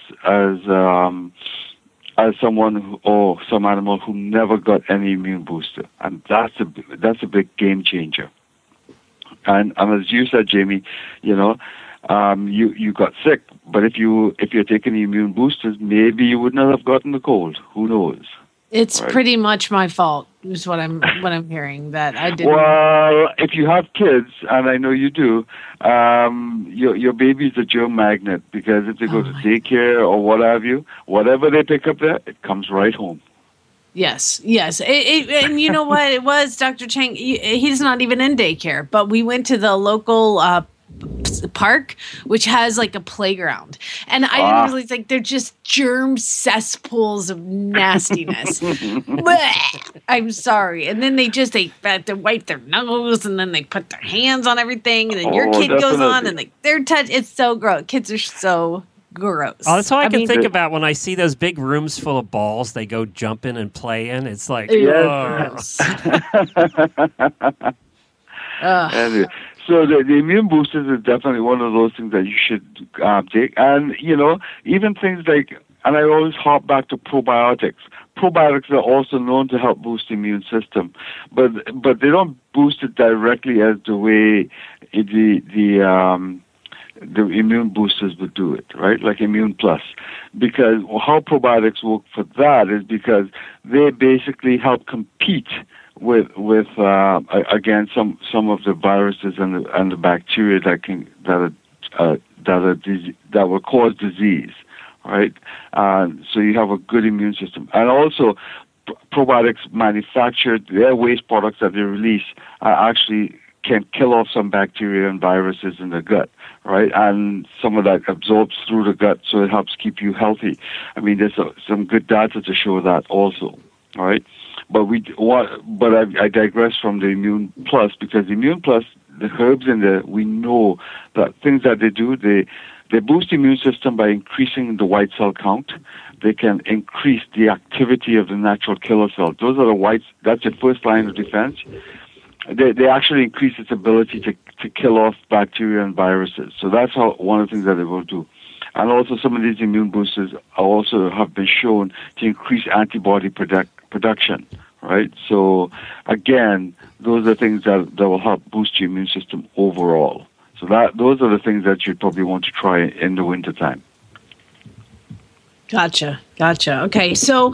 someone or some animal who never got any immune booster, and that's a big game changer. And as you said, Jamie, you got sick, but if you're taking the immune boosters, maybe you would not have gotten the cold. Who knows? It's pretty much my fault, is what I'm hearing, that I didn't. Well, if you have kids, and I know you do, your baby's a germ magnet, because if they go to daycare or what have you, whatever they pick up there, it comes right home. Yes. And you know what it was, Dr. Chang? He's not even in daycare, but we went to the local park, which has like a playground, and I didn't realize, like, they're just germ cesspools of nastiness. I'm sorry. And then they have to wipe their nose, and then they put their hands on everything, and then your kid goes on, and like they're it's so gross. Kids are so gross. Oh, that's all I can think about when I see those big rooms full of balls they go jumping and play in. It's like, yes. Anyway, so the immune boosters is definitely one of those things that you should take. And, even things like, and I always harp back to probiotics. Probiotics are also known to help boost the immune system, but they don't boost it directly as the way the immune boosters would do it, right? Like Immune Plus. Because how probiotics work for that is because they basically help compete with again some of the viruses and the bacteria that will cause disease, right? So you have a good immune system, and also probiotics manufactured, their waste products that they release actually can kill off some bacteria and viruses in the gut, right? And some of that absorbs through the gut, so it helps keep you healthy. I mean, there's some good data to show that also, all right? But I digress from the Immune Plus, because the Immune Plus, the herbs in there, we know that things that they do, they boost the immune system by increasing the white cell count. They can increase the activity of the natural killer cells. Those are the whites. That's your first line of defense. they actually increase its ability to kill off bacteria and viruses. So that's one of the things that they will do. And also some of these immune boosters also have been shown to increase antibody production, right? So again, those are things that will help boost your immune system overall. So those are the things that you'd probably want to try in the wintertime. Gotcha. Okay, so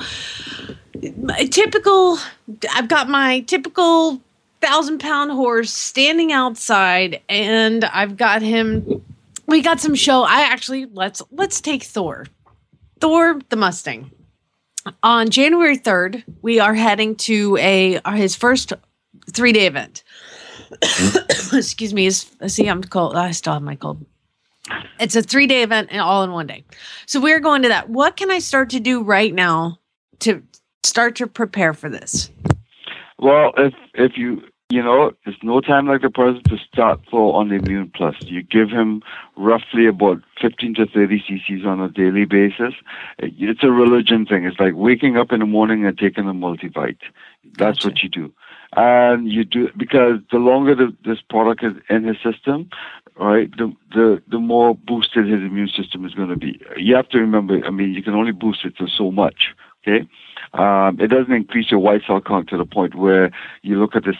I've got my typical 1,000-pound horse standing outside, and I've got him. We got some show. Let's take Thor the Mustang. On January 3rd, we are heading to his first 3-day event. Excuse me. I'm cold. I still have my cold. It's a 3-day event and all in one day. So we're going to that. What can I start to do right now to start to prepare for this? Well, if you it's no time like the present to start Thor on the Immune Plus. You give him roughly about 15 to 30 cc's on a daily basis. It's a religion thing. It's like waking up in the morning and taking a multivite. That's Gotcha. what you do. And you do, because the longer this product is in his system, right, the more boosted his immune system is going to be. You have to remember, you can only boost it to so much, okay? It doesn't increase your white cell count to the point where you look at his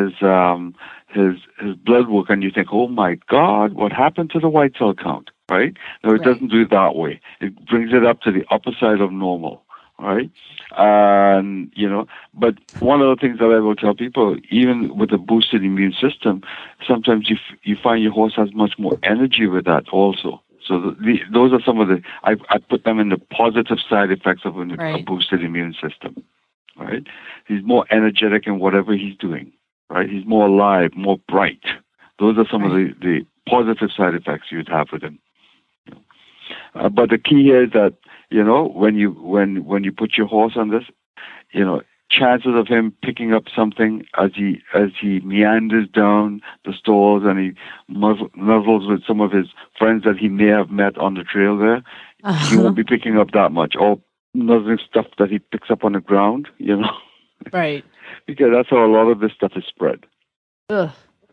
blood work and you think, oh my God, what happened to the white cell count, right? No, it doesn't do it that way. It brings it up to the upper side of normal, right? And, but one of the things that I will tell people, even with a boosted immune system, sometimes you find your horse has much more energy with that also. So those are some of I put them in the positive side effects of a boosted immune system, right? He's more energetic in whatever he's doing, right? He's more alive, more bright. Those are some of the positive side effects you'd have with him. But the key here is that, when you put your horse on this, chances of him picking up something as he meanders down the stalls and he nuzzles with some of his friends that he may have met on the trail there, he won't be picking up that much. Or nuzzling stuff that he picks up on the ground, Right. Because that's how a lot of this stuff is spread. Ugh.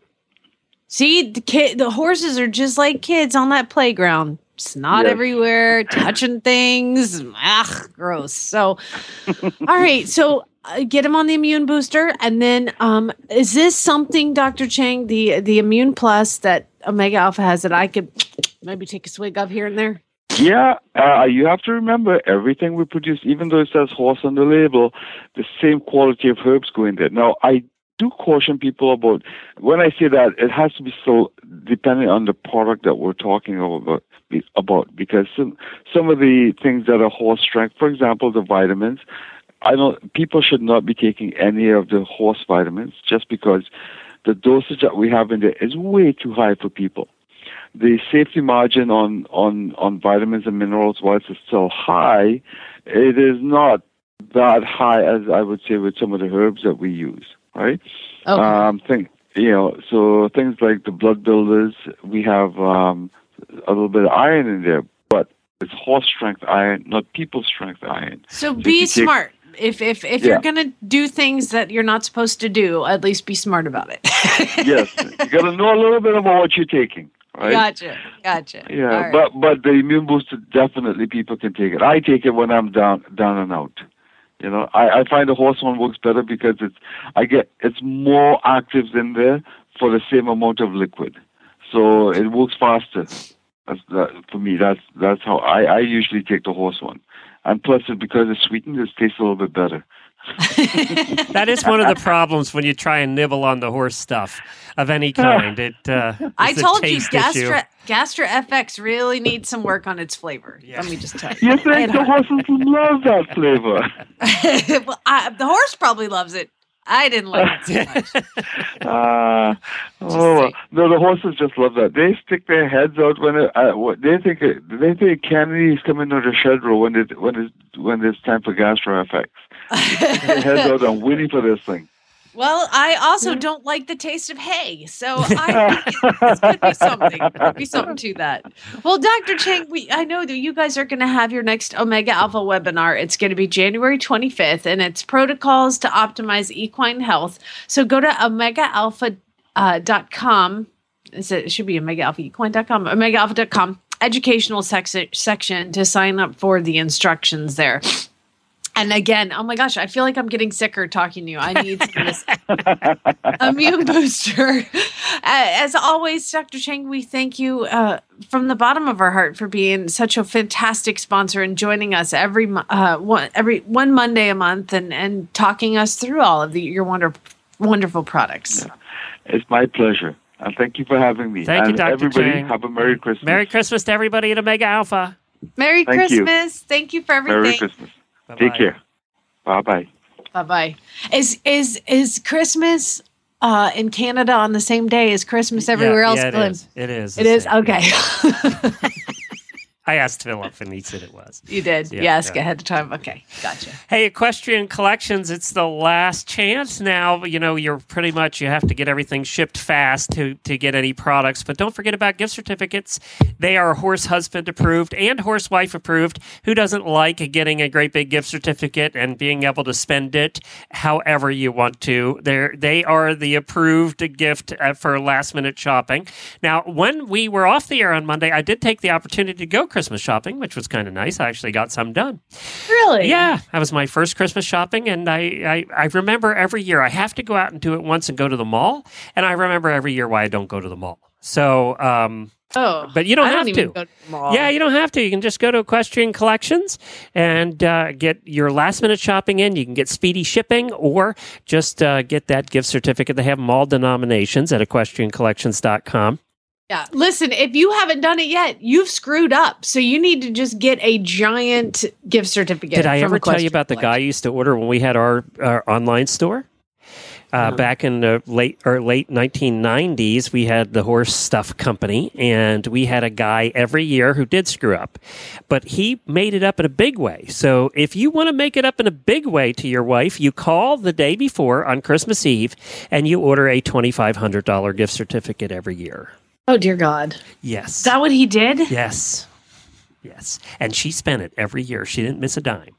See, the horses are just like kids on that playground. Snot everywhere, touching things. Gross. So, all right. So get him on the immune booster. And then is this something, Dr. Chang, the Immune Plus that Omega Alpha has that I could maybe take a swig of here and there? Yeah, you have to remember everything we produce, even though it says horse on the label, the same quality of herbs go in there. Now, I do caution people about, when I say that, it has to be so depending on the product that we're talking about because some of the things that are horse strength, for example, the vitamins, people should not be taking any of the horse vitamins just because the dosage that we have in there is way too high for people. The safety margin on vitamins and minerals, whilst it's still high, it is not that high as I would say with some of the herbs that we use, right? Okay. So things like the blood builders, we have a little bit of iron in there, but it's horse strength iron, not people strength iron. So be smart. If you're going to do things that you're not supposed to do, at least be smart about it. Yes, you got to know a little bit about what you're taking. Right? Gotcha. Yeah, right. but the immune booster, definitely people can take it. I take it when I'm down and out. I find the horse one works better because it's more actives in there for the same amount of liquid, so it works faster. For me, that's how I usually take the horse one, and plus because it's sweetened, it tastes a little bit better. That is one of the problems when you try and nibble on the horse stuff of any kind. I told you, Gastra FX really needs some work on its flavor. Yeah. Let me just tell you. You think the horses love that flavor? Well, the horse probably loves it. I didn't like it so much. No, the horses just love that. They stick their heads out when they think Kennedy's coming to the shed row when it's time for Gastro FX. They stick their heads out and waiting for this thing. Well, I also don't like the taste of hay, so I think this could be something. Could be something to that. Well, Dr. Chang, I know that you guys are going to have your next Omega Alpha webinar. It's going to be January 25th, and it's protocols to optimize equine health. So go to omegaalpha.com. It should be omegaalphaequine.com, omegaalpha.com, educational section to sign up for the instructions there. And again, oh my gosh, I feel like I'm getting sicker talking to you. I need some of this immune booster. As always, Dr. Chang, we thank you from the bottom of our heart for being such a fantastic sponsor and joining us every one Monday a month and talking us through all of your wonderful products. It's my pleasure. Thank you for having me. Thank you, Dr. Everybody, Chang. have a Merry Christmas. Merry Christmas to everybody at Omega Alpha. Merry Thank you. Christmas. Thank you for everything. Merry Christmas. Bye-bye. Take care. Bye-bye. Bye-bye. Is Christmas in Canada on the same day as Christmas everywhere else? Yeah, it Glenn? is. It is. It is? the same. Okay. I asked Philip, and he said it was. You did. Yeah, You asked yeah. ahead of time. Okay. Gotcha. Hey, Equestrian Collections, it's the last chance now. You know, you have to get everything shipped fast to get any products. But don't forget about gift certificates. They are horse husband approved and horse wife approved. Who doesn't like getting a great big gift certificate and being able to spend it however you want to? They are the approved gift for last minute shopping. Now, when we were off the air on Monday, I did take the opportunity to go Christmas shopping, which was kind of nice. I actually got some done. Really? Yeah, that was my first Christmas shopping, and I remember every year I have to go out and do it once and go to the mall, and I remember every year why I don't go to the mall. So, but you don't have even to. go to the mall. Yeah, you don't have to. You can just go to Equestrian Collections and get your last minute shopping in. You can get speedy shipping or just get that gift certificate. They have them all denominations at equestriancollections.com. Yeah. Listen, if you haven't done it yet, you've screwed up. So you need to just get a giant gift certificate. Did I from ever tell you Equestrian about the guy I used to order when we had our online store? Back in the late 1990s, we had the Horse Stuff Company, and we had a guy every year who did screw up. But he made it up in a big way. So if you want to make it up in a big way to your wife, you call the day before on Christmas Eve, and you order a $2,500 gift certificate every year. Oh, dear God. Yes. Is that what he did? Yes. Yes. And she spent it every year. She didn't miss a dime.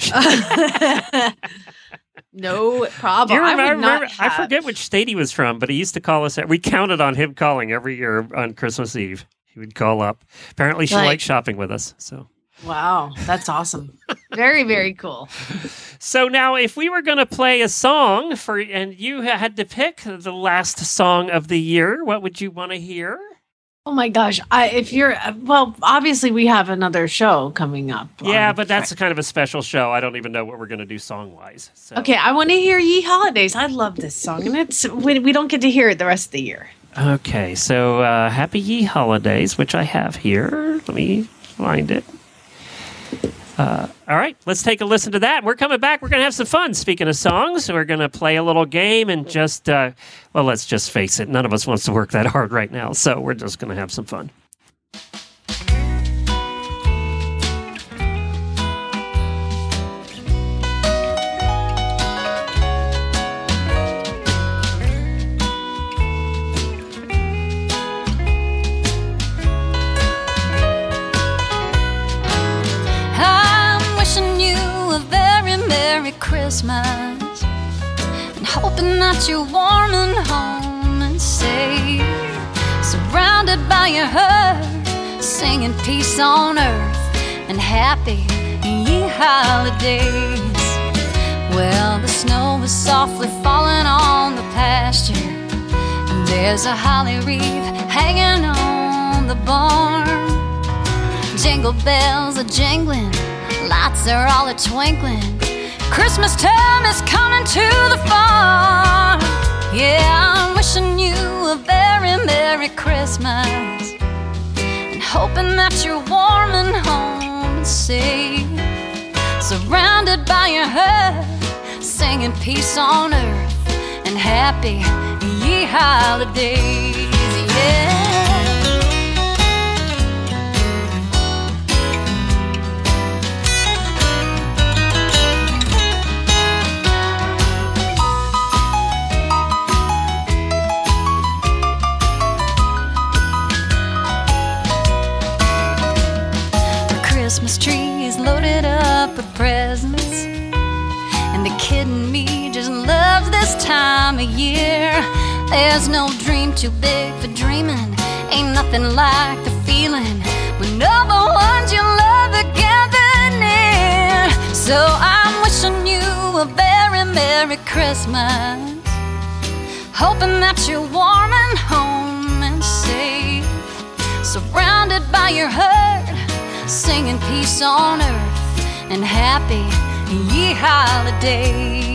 No problem. Do you I would not I have. forget which state he was from, but he used to call us. We counted on him calling every year on Christmas Eve. He would call up. Apparently, she liked shopping with us. So, wow, that's awesome. Very, very cool. So now, if we were going to play a song and you had to pick the last song of the year, what would you want to hear? Oh my gosh. Obviously we have another show coming up. Yeah, but that's kind of a special show. I don't even know what we're going to do song-wise. So. Okay, I want to hear Ye Holidays. I love this song, and we don't get to hear it the rest of the year. Okay, so Happy Ye Holidays, which I have here. Let me find it. All right, let's take a listen to that. We're coming back. We're going to have some fun. Speaking of songs, we're going to play a little game and just, let's just face it. None of us wants to work that hard right now, so we're just going to have some fun. Christmas and hoping that you're warm and home and safe, surrounded by your herd, singing peace on earth and happy ye holidays. Well, the snow is softly falling on the pasture, and there's a holly wreath hanging on the barn. Jingle bells are jingling, lights are all a-twinkling. Christmas time is coming to the farm. Yeah, I'm wishing you a very Merry Christmas and hoping that you're warm and home and safe, surrounded by your herd, singing peace on earth and happy ye holidays. Yeah. time of year. There's no dream too big for dreaming. Ain't nothing like the feeling when all the ones you love are gathered near. So I'm wishing you a very Merry Christmas, hoping that you're warm and home and safe, surrounded by your herd, singing peace on earth and happy ye holidays.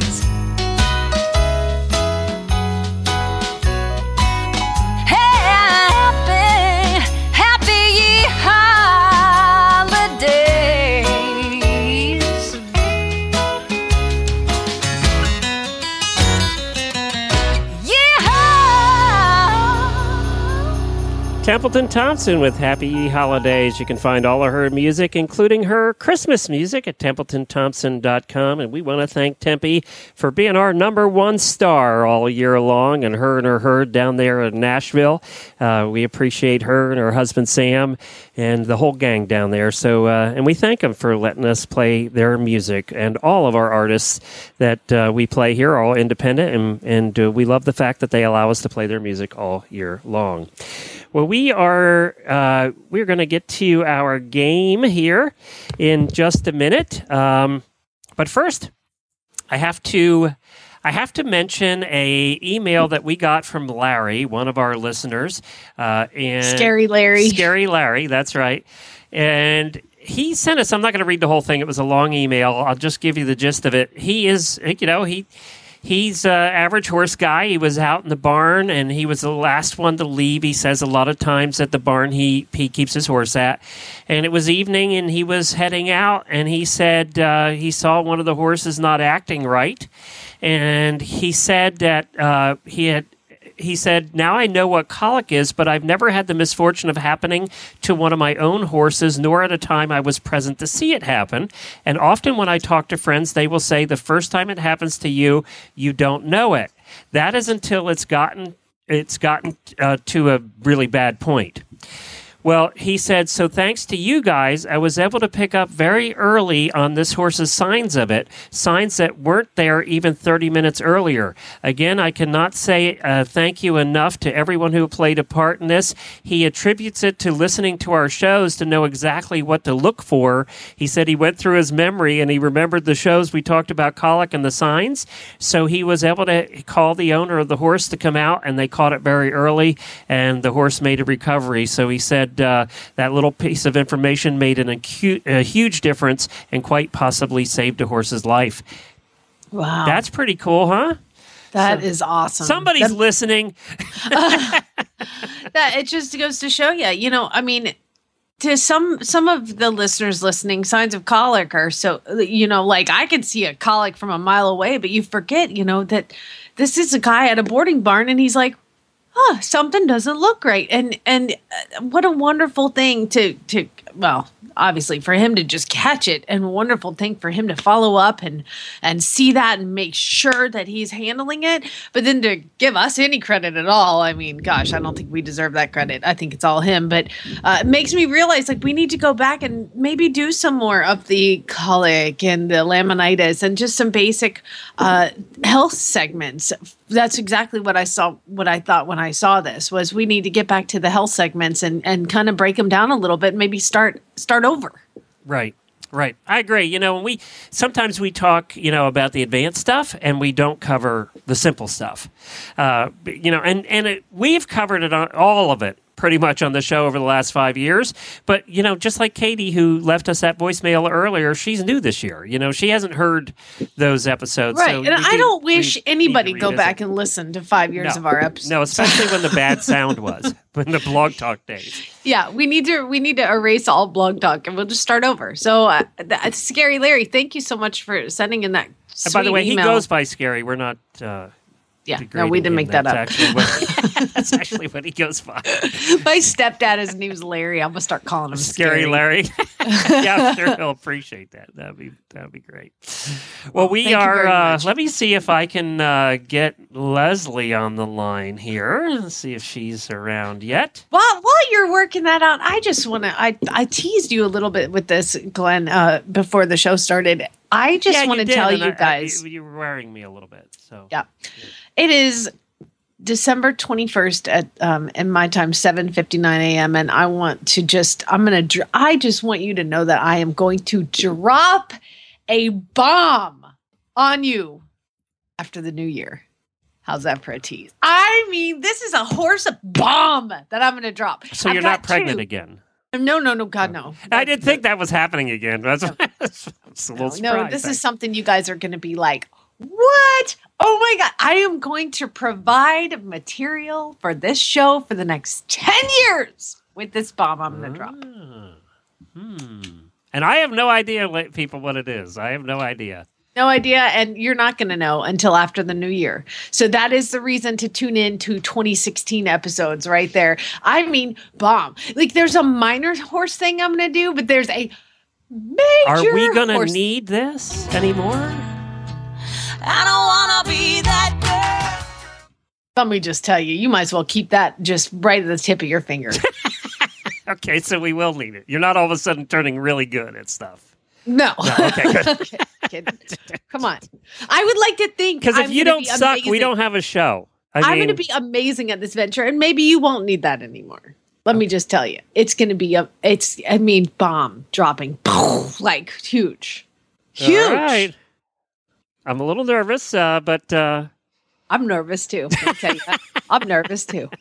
Templeton Thompson with Happy Ye Holidays. You can find all of her music, including her Christmas music, at TempletonThompson.com. And we want to thank Tempe for being our #1 star all year long, and her herd down there in Nashville. We appreciate her and her husband Sam and the whole gang down there. So, and we thank them for letting us play their music. And all of our artists that we play here are all independent, and we love the fact that they allow us to play their music all year long. Well, we're going to get to our game here in just a minute. But first, I have to mention a email that we got from Larry, one of our listeners. And Scary Larry. Scary Larry, that's right. And he sent us, I'm not going to read the whole thing. It was a long email. I'll just give you the gist of it. He is, he's an average horse guy. He was out in the barn, and he was the last one to leave. He says a lot of times at the barn he keeps his horse at. And it was evening, and he was heading out, and he said he saw one of the horses not acting right. And he said that he said, now I know what colic is, but I've never had the misfortune of happening to one of my own horses, nor at a time I was present to see it happen. And often when I talk to friends, they will say the first time it happens to you, you don't know it. That is until it's gotten to a really bad point. Well, he said, so thanks to you guys, I was able to pick up very early on this horse's signs of it, signs that weren't there even 30 minutes earlier. Again, I cannot say thank you enough to everyone who played a part in this. He attributes it to listening to our shows to know exactly what to look for. He said he went through his memory and he remembered the shows we talked about colic and the signs, so he was able to call the owner of the horse to come out, and they caught it very early, and the horse made a recovery. So he said, that little piece of information made a huge difference and quite possibly saved a horse's life. Wow. That's pretty cool, huh? That is awesome. Somebody's listening. That it just goes to show you, I mean, to some of the listeners listening, signs of colic are so, like I can see a colic from a mile away, but you forget, that this is a guy at a boarding barn, and he's like, something doesn't look right. And what a wonderful thing to obviously for him to just catch it, and a wonderful thing for him to follow up and see that and make sure that he's handling it. But then to give us any credit at all, I mean, gosh, I don't think we deserve that credit. I think it's all him. But it makes me realize, like, we need to go back and maybe do some more of the colic and the laminitis and just some basic health segments. That's exactly what I saw. What I thought when I saw this was we need to get back to the health segments and kind of break them down a little bit. Maybe start over. Right. I agree. When sometimes we talk, about the advanced stuff, and we don't cover the simple stuff. We've covered it on all of it pretty much on the show over the last 5 years. But, just like Katie, who left us that voicemail earlier, she's new this year. She hasn't heard those episodes. Right. So and I don't wish anybody go back and listen to 5 years of our episodes. No, especially when the bad sound was, when the Blog Talk days. Yeah, we need to erase all Blog Talk, and we'll just start over. So, Scary Larry, thank you so much for sending in that sweet by the way, email. he goes by Scary. We're not... we didn't make that up. That's actually what he goes by. My stepdad, his name's Larry. I'm gonna start calling him Scary Larry. Yeah, I'm sure he'll appreciate that. That'd be great. Well, we thank you very are. much. Let me see if I can get Leslie on the line here. Let's see if she's around yet. While you're working that out, I just want to. I teased you a little bit with this, Glenn, before the show started. I just want to tell you guys. You were worrying me a little bit. So Yeah. It is December 21st at in my time 7:59 a.m. and I want to I just want you to know that I am going to drop a bomb on you after the new year. How's that for a tease? I mean, this is a horse bomb that I'm going to drop. So I've you're not got pregnant two. again. No, God, no. I didn't think that was happening again. That's I'm a little surprised. No, this is something you guys are going to be like, what? Oh my God. I am going to provide material for this show for the next 10 years with this bomb I'm going to drop. And I have no idea, people, what it is. I have no idea. No idea. And you're not going to know until after the new year. So that is the reason to tune in to 2016 episodes right there. I mean, bomb. Like there's a minor horse thing I'm going to do, but there's a major Are we going to horse- need this anymore? I don't wanna be that Let me just tell you, you might as well keep that just right at the tip of your finger. Okay, so we will need it. You're not all of a sudden turning really good at stuff. No. Okay, good. Kidding. Come on. I would like to think Because if I'm you gonna don't be suck, we amazing. don't have a show. I'm I going mean, to be amazing at this venture, and maybe you won't need that anymore. Let me just tell you, it's going to be bomb dropping, like huge. all right. I'm a little nervous, but I'm nervous too. I'll tell you that. I'm nervous too.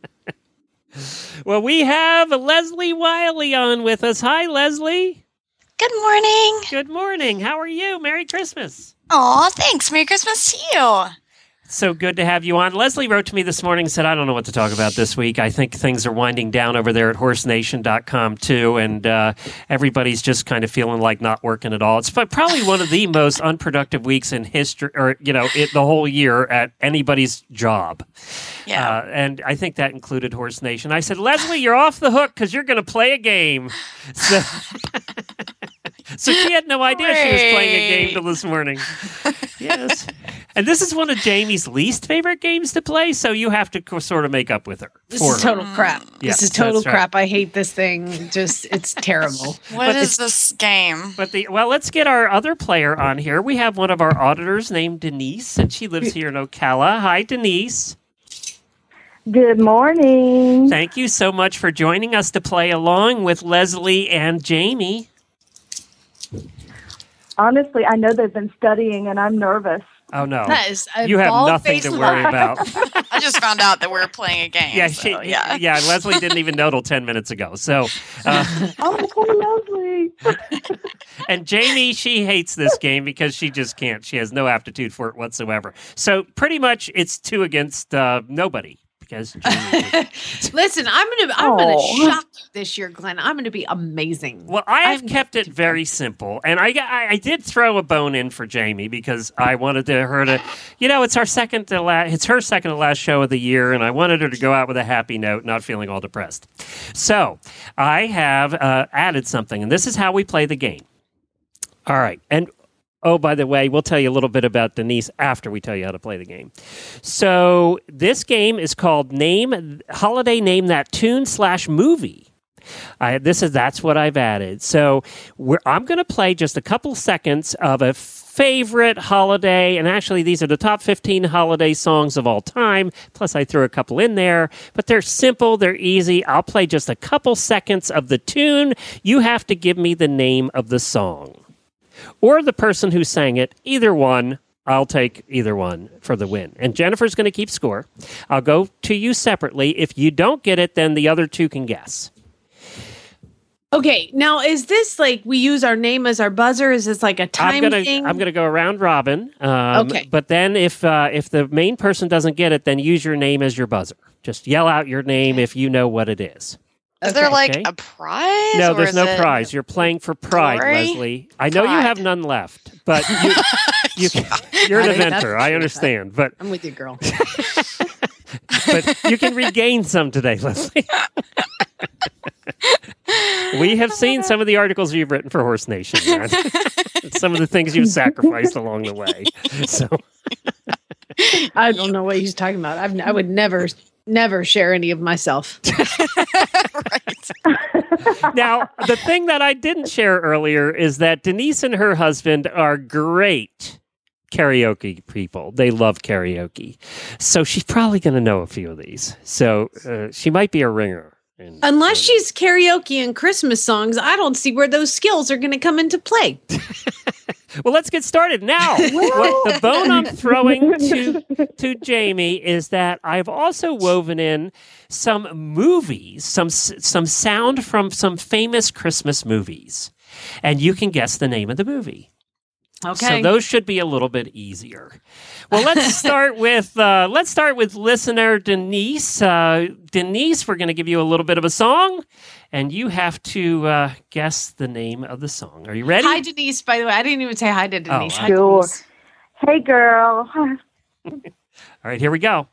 well, we have Leslie Wiley on with us. Hi, Leslie. Good morning. Good morning. How are you? Merry Christmas. Aw, thanks. Merry Christmas to you. So good to have you on. Leslie wrote to me this morning and said, I don't know what to talk about this week. I think things are winding down over there at horsenation.com too, and everybody's just kind of feeling like not working at all. It's probably one of the most unproductive weeks in history, or, the whole year at anybody's job. Yeah. And I think that included Horse Nation. I said, Leslie, you're off the hook because you're going to play a game. So, so she had no idea she was playing a game till this morning. Yes. And this is one of Jamie's least favorite games to play, so you have to sort of make up with her. This is total crap. Yeah, this is total that's right. crap. I hate this thing. Just, it's terrible. What is this game? Well, let's get our other player on here. We have one of our auditors named Denise, and she lives here in Ocala. Hi, Denise. Good morning. Thank you so much for joining us to play along with Leslie and Jamie. Honestly, I know they've been studying, and I'm nervous. Oh, no. That is a You have nothing bald-faced to worry lie. about. I just found out that we're playing a game. Yeah, so, yeah, Leslie didn't even know till 10 minutes ago. So, Oh, poor Leslie. and Jamie, she hates this game because she just can't. She has no aptitude for it whatsoever. So pretty much it's 2 against nobody. Because Jamie Listen, I'm gonna shock you this year, Glenn. I'm gonna be amazing. Well, I have kept it very simple, and I did throw a bone in for Jamie because I wanted her to, it's her second to last show of the year, and I wanted her to go out with a happy note, not feeling all depressed. So I have added something, and this is how we play the game. All right, and oh, by the way, we'll tell you a little bit about Denise after we tell you how to play the game. So this game is called Holiday Name That Tune/Movie. That's what I've added. So I'm going to play just a couple seconds of a favorite holiday, and actually these are the top 15 holiday songs of all time, plus I threw a couple in there, but they're simple, they're easy. I'll play just a couple seconds of the tune. You have to give me the name of the song. Or the person who sang it, either one. I'll take either one for the win. And Jennifer's going to keep score. I'll go to you separately. If you don't get it, then the other 2 can guess. Okay, now is this like we use our name as our buzzer? Is this like a time thing? I'm going to go around robin. Okay. But then if the main person doesn't get it, then use your name as your buzzer. Just yell out your name if you know what it is. Is there like Okay. a prize? No, or there's is no it prize. You're playing for pride, glory? Leslie. I know you Pride. have none left, but you're an I think inventor. I understand. But I'm with you, girl. But you can regain some today, Leslie. We have seen some of the articles you've written for Horse Nation, man. Some of the things you've sacrificed along the way. So I don't know what he's talking about. I would never share any of myself. now, the thing that I didn't share earlier is that Denise and her husband are great karaoke people. They love karaoke. So she's probably going to know a few of these. So she might be a ringer. Unless she's karaoke and Christmas songs, I don't see where those skills are going to come into play. Well, let's get started now. What the bone I'm throwing to Jamie is that I've also woven in some movies, some sound from some famous Christmas movies, and you can guess the name of the movie. Okay. So those should be a little bit easier. Well, let's start with listener Denise. Denise, we're going to give you a little bit of a song, and you have to guess the name of the song. Are you ready? Hi, Denise. By the way, I didn't even say hi to Denise. Hi, Sure. Denise. Hey, girl. All right, here we go.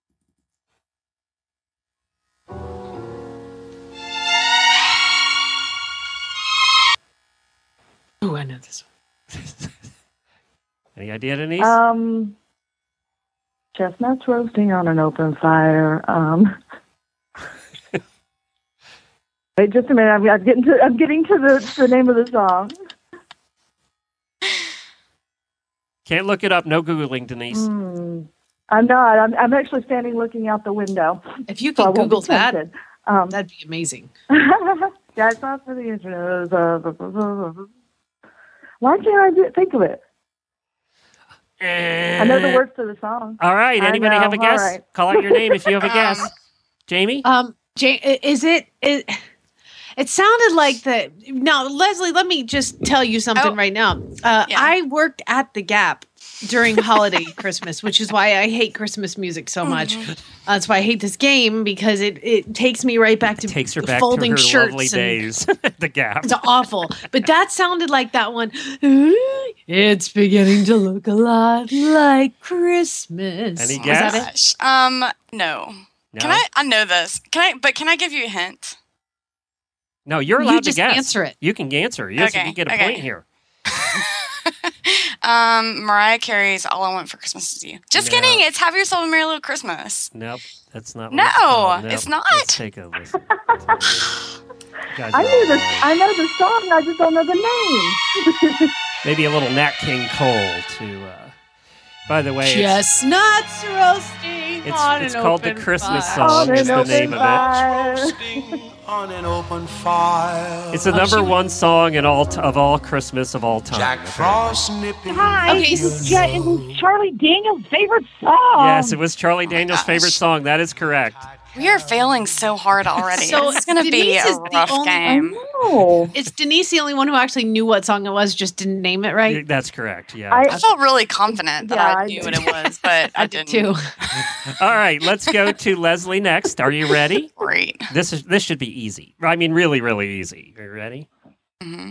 Oh, I know this one. Any idea, Denise? Chestnuts roasting on an open fire. Wait just a minute. I'm getting to the name of the song. Can't look it up. No Googling, Denise. I'm not. I'm actually standing looking out the window. If you could Google that, that'd be amazing. Yeah, it's not for the internet. Why can't I think of it? I know the words to the song. All right. Anybody have a guess? Right. Call out your name if you have a guess. Jamie? Is it? It sounded like the. Now, Leslie, let me just tell you something right now. I worked at the Gap during holiday Christmas, which is why I hate Christmas music so much. That's why I hate this game, because it takes me right back to takes her back folding to her shirts lovely and- days at the Gap. It's awful. But that sounded like that one. It's beginning to look a lot like Christmas. Any Was guess? that it? No. No? Can I know this. Can I give you a hint? No, you're You allowed to just guess. answer it. You can answer. Yes, Okay, you get a okay. point here. Mariah Carey's All I Want for Christmas Is You. Just No. kidding. It's Have Yourself a Merry Little Christmas. Nope, that's not what No, it's called. Nope. it's not. Let's take a listen. Guys, I know the song. I just don't know the name. maybe a little Nat King Cole to. By the way, Chestnuts roasting on it's an called the open Christmas fire. song. Is the open name of it. fire. On an open fire. It's the number one song of all Christmas of all time. Jack Frost nipping. Hi, Okay, it was Charlie Daniels' favorite song. Yes, it was Charlie Daniels' favorite song. That is correct. We are failing so hard already. So It's going to be Denise a is the rough only- game. Oh, Is Denise the only one who actually knew what song it was, just didn't name it right? That's correct. Yeah. I felt really confident that Yeah, I I knew did. what it was, but I didn't. Too. All right, let's go to Leslie next. Are you ready? Great. This should be easy. I mean, really, really easy. Are you ready? hmm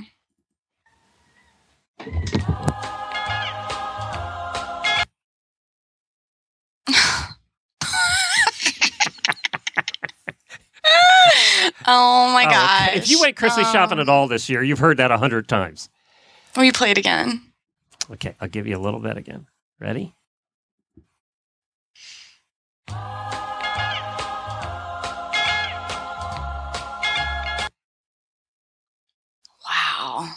Oh my Oh, gosh. okay. If you went Christmas shopping at all this year, you've heard that 100 times. Will you play it again? Okay, I'll give you a little bit again. Ready? Wow.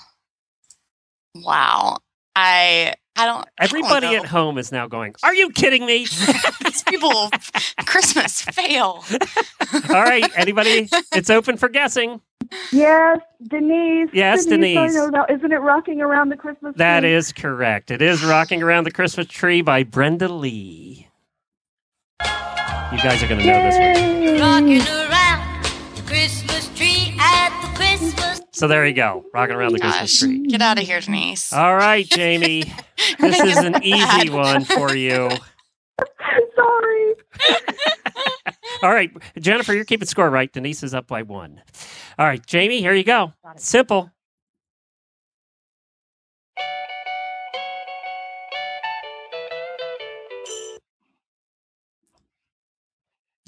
Wow. I don't. Everybody I don't at know. home is now going, "Are you kidding me?" These people, Christmas fail. All right, anybody? It's open for guessing. yes, Denise. Yes, Denise. I know that. Isn't it Rocking Around the Christmas That Tree? is correct. It is "Rocking Around the Christmas Tree" by Brenda Lee. You guys are going to know this one. Rocking around the Christmas tree at the Christmas. So there you go, "Rocking Around the Christmas Gosh, Tree." get out of here, Denise. All right, Jamie. This is an easy one for you. Sorry. All right, Jennifer, you're keeping score, right? Denise is up by 1. All right, Jamie, here you go. Simple.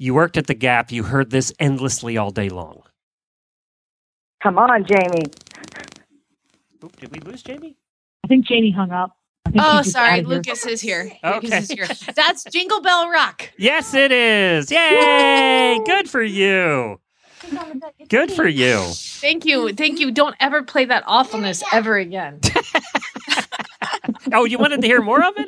You worked at the Gap. You heard this endlessly all day long. Come on, Jamie. Oop, did we lose Jamie? I think Jamie hung up. I think Oh, he's just sorry. out of here. Lucas is here. Okay. Lucas is here. That's Jingle Bell Rock. Yes, it is. Yay! Good for you. Good for you. Thank you. Thank you. Don't ever play that awfulness ever again. Oh, you wanted to hear more of it?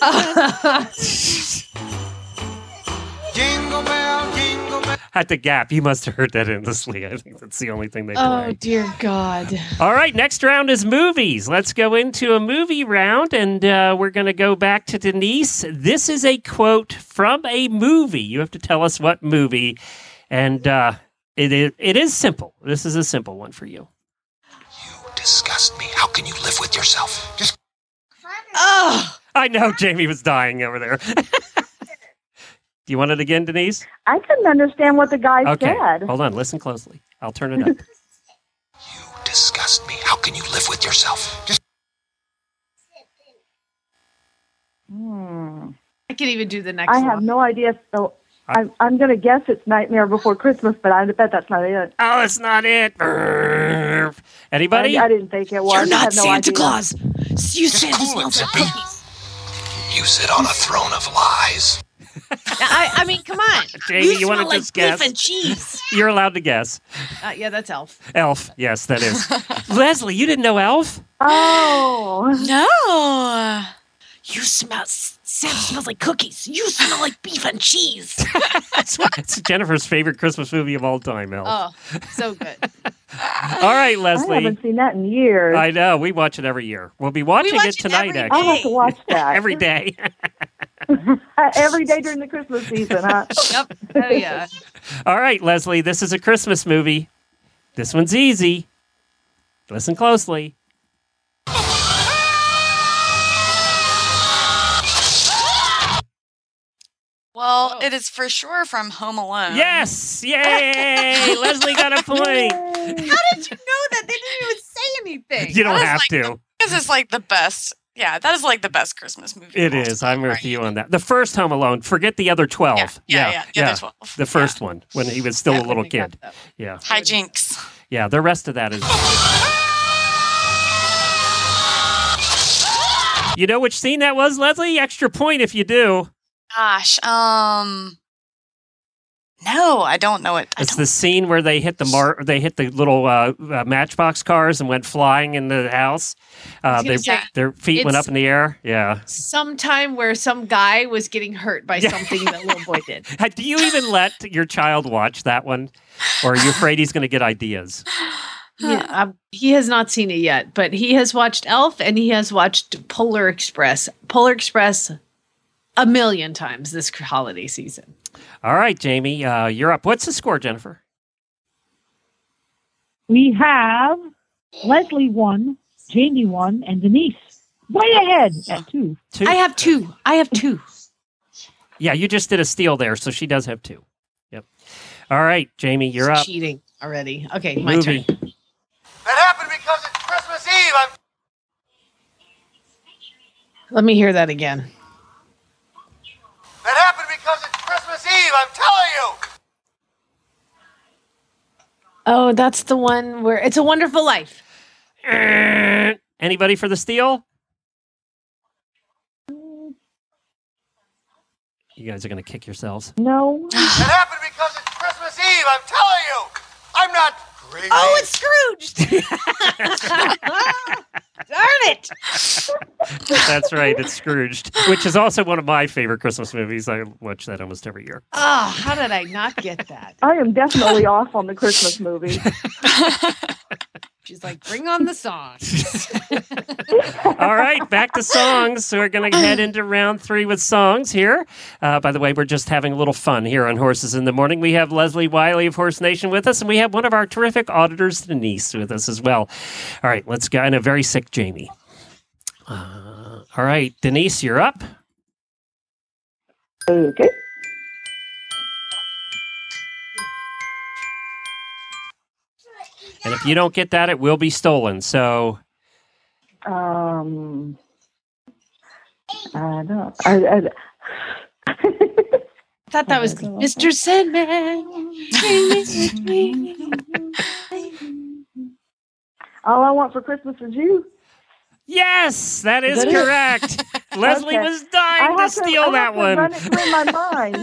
Jingle bell, jingle bell. At the Gap, you must have heard that endlessly. I think that's the only thing they Oh, play. dear God. All right, next round is movies. Let's go into a movie round, and we're going to go back to Denise. This is a quote from a movie. You have to tell us what movie, and it is simple. This is a simple one for you. You disgust me. How can you live with yourself? Just Oh, I know Jamie was dying over there. Do you want it again, Denise? I couldn't understand what the guy Okay, said. hold on. Listen closely. I'll turn it up. you disgust me. How can you live with yourself? Just I can even do the next I one. have no idea. So I'm going to guess it's Nightmare Before Christmas, but I bet that's not it. Oh, it's not it. Anybody? I didn't think it was. You're I not have no Santa idea. Claus. You Santa cool it, smells like Zippy. cookies. you sit on a throne of lies. I mean, come on. Jamie, you wanna smell like just guess? beef and cheese. You're allowed to guess. Yeah, that's Elf. Elf. Yes, that is. Leslie, you didn't know Elf? Oh. No. You smell. Santa smells like cookies. You smell like beef and cheese. It's Jennifer's favorite Christmas movie of all time, Elf. Oh, so good. All right, I Leslie. haven't seen that in years. I know. We watch it every year. We'll be watching watch it it tonight, every actually. I'll have to watch that. Every day. Every day during the Christmas season, huh? Yep. Oh, yeah. All right, Leslie. This is a Christmas movie. This one's easy. Listen closely. Well, it is for sure from Home Alone. Yes! Yay! Leslie got a point. How did you know that? They didn't even say anything. You don't That is have like to. Because it's like the best. Yeah, that is like the best Christmas movie. It of all is. time, I'm with right? you on that. The first Home Alone. Forget the other 12. Yeah, the other 12. The first one when he was still a little kid. Yeah. Hijinks. Yeah. The rest of that is. You know which scene that was, Leslie? Extra point if you do. Gosh, no, I don't know it. It's the scene where they hit the little Matchbox cars and went flying in the house. Their feet went up in the air. Yeah. Sometime where some guy was getting hurt by something that little boy did. Do you even let your child watch that one? Or are you afraid he's going to get ideas? Yeah, he has not seen it yet, but he has watched Elf and he has watched Polar Express. Polar Express a million times this holiday season. All right, Jamie, you're up. What's the score, Jennifer? We have Leslie 1, Jamie 1, and Denise way ahead at 2. I have two. Yeah, you just did a steal there, so she does have 2. Yep. All right, Jamie, you're up. Cheating already. Okay, my Movie. turn. That happened because it's Christmas Eve. Let me hear that again. That happened because it's Christmas Eve. I'm telling you. Oh, that's the one where It's a Wonderful Life. Anybody for the steal? You guys are going to kick yourselves. No. That happened because it's Christmas Eve. I'm telling you. I'm not crazy. Oh, it's Scrooged. Darn it. That's right, it's Scrooged, which is also one of my favorite Christmas movies. I watch that almost every year. Oh, how did I not get that? I am definitely off on the Christmas movie. She's like, bring on the song. All right, back to songs. So we're going to head into round 3 with songs here. By the way, we're just having a little fun here on Horses in the Morning. We have Leslie Wiley of Horse Nation with us, and we have one of our terrific auditors, Denise, with us as well. All right, let's go. And a very sick Jamie. All right, Denise, you're up. Okay. And if you don't get that, it will be stolen. So, I don't. thought that was Mr. Sandman. All I Want for Christmas Is You. Yes, that is Is that it? correct. Leslie Okay. was dying to steal that one. Run it through my mind.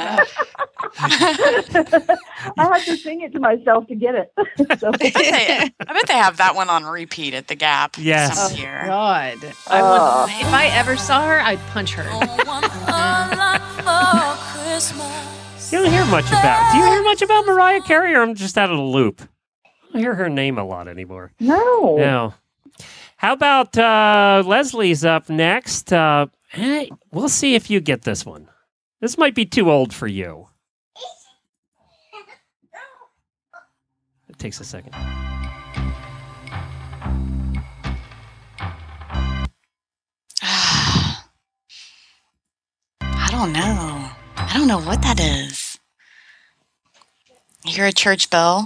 I had to sing it to myself to get it. So. I bet they have that one on repeat at the Gap. Yes. Some year. God. I would, if I ever saw her, I'd punch her. You don't hear much about. Do you hear much about Mariah Carey, or I'm just out of the loop? I don't hear her name a lot anymore. No. No. How about Leslie's up next? Hey, we'll see if you get this one. This might be too old for you. It takes a second. I don't know. I don't know what that is. You hear a church bell?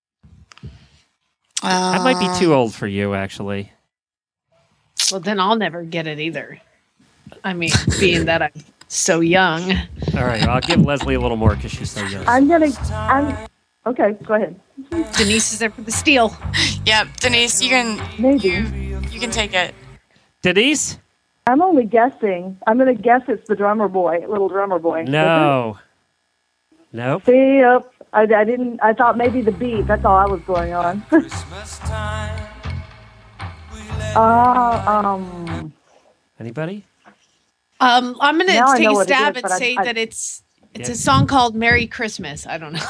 That might be too old for you, actually. Well, then I'll never get it either. I mean, being that I'm so young. All right, I'll give Leslie a little more because she's so young. Okay, go ahead. Denise is there for the steal. Yep, Denise, you can you can take it. Denise? I'm only guessing. I'm going to guess it's the drummer boy, little drummer boy. No. Nope. See, I didn't. I thought maybe the beat. That's all I was going on. Anybody? I'm going Now I to take know a what it stab is, and but say I- that it's a song called Merry Christmas. I don't know.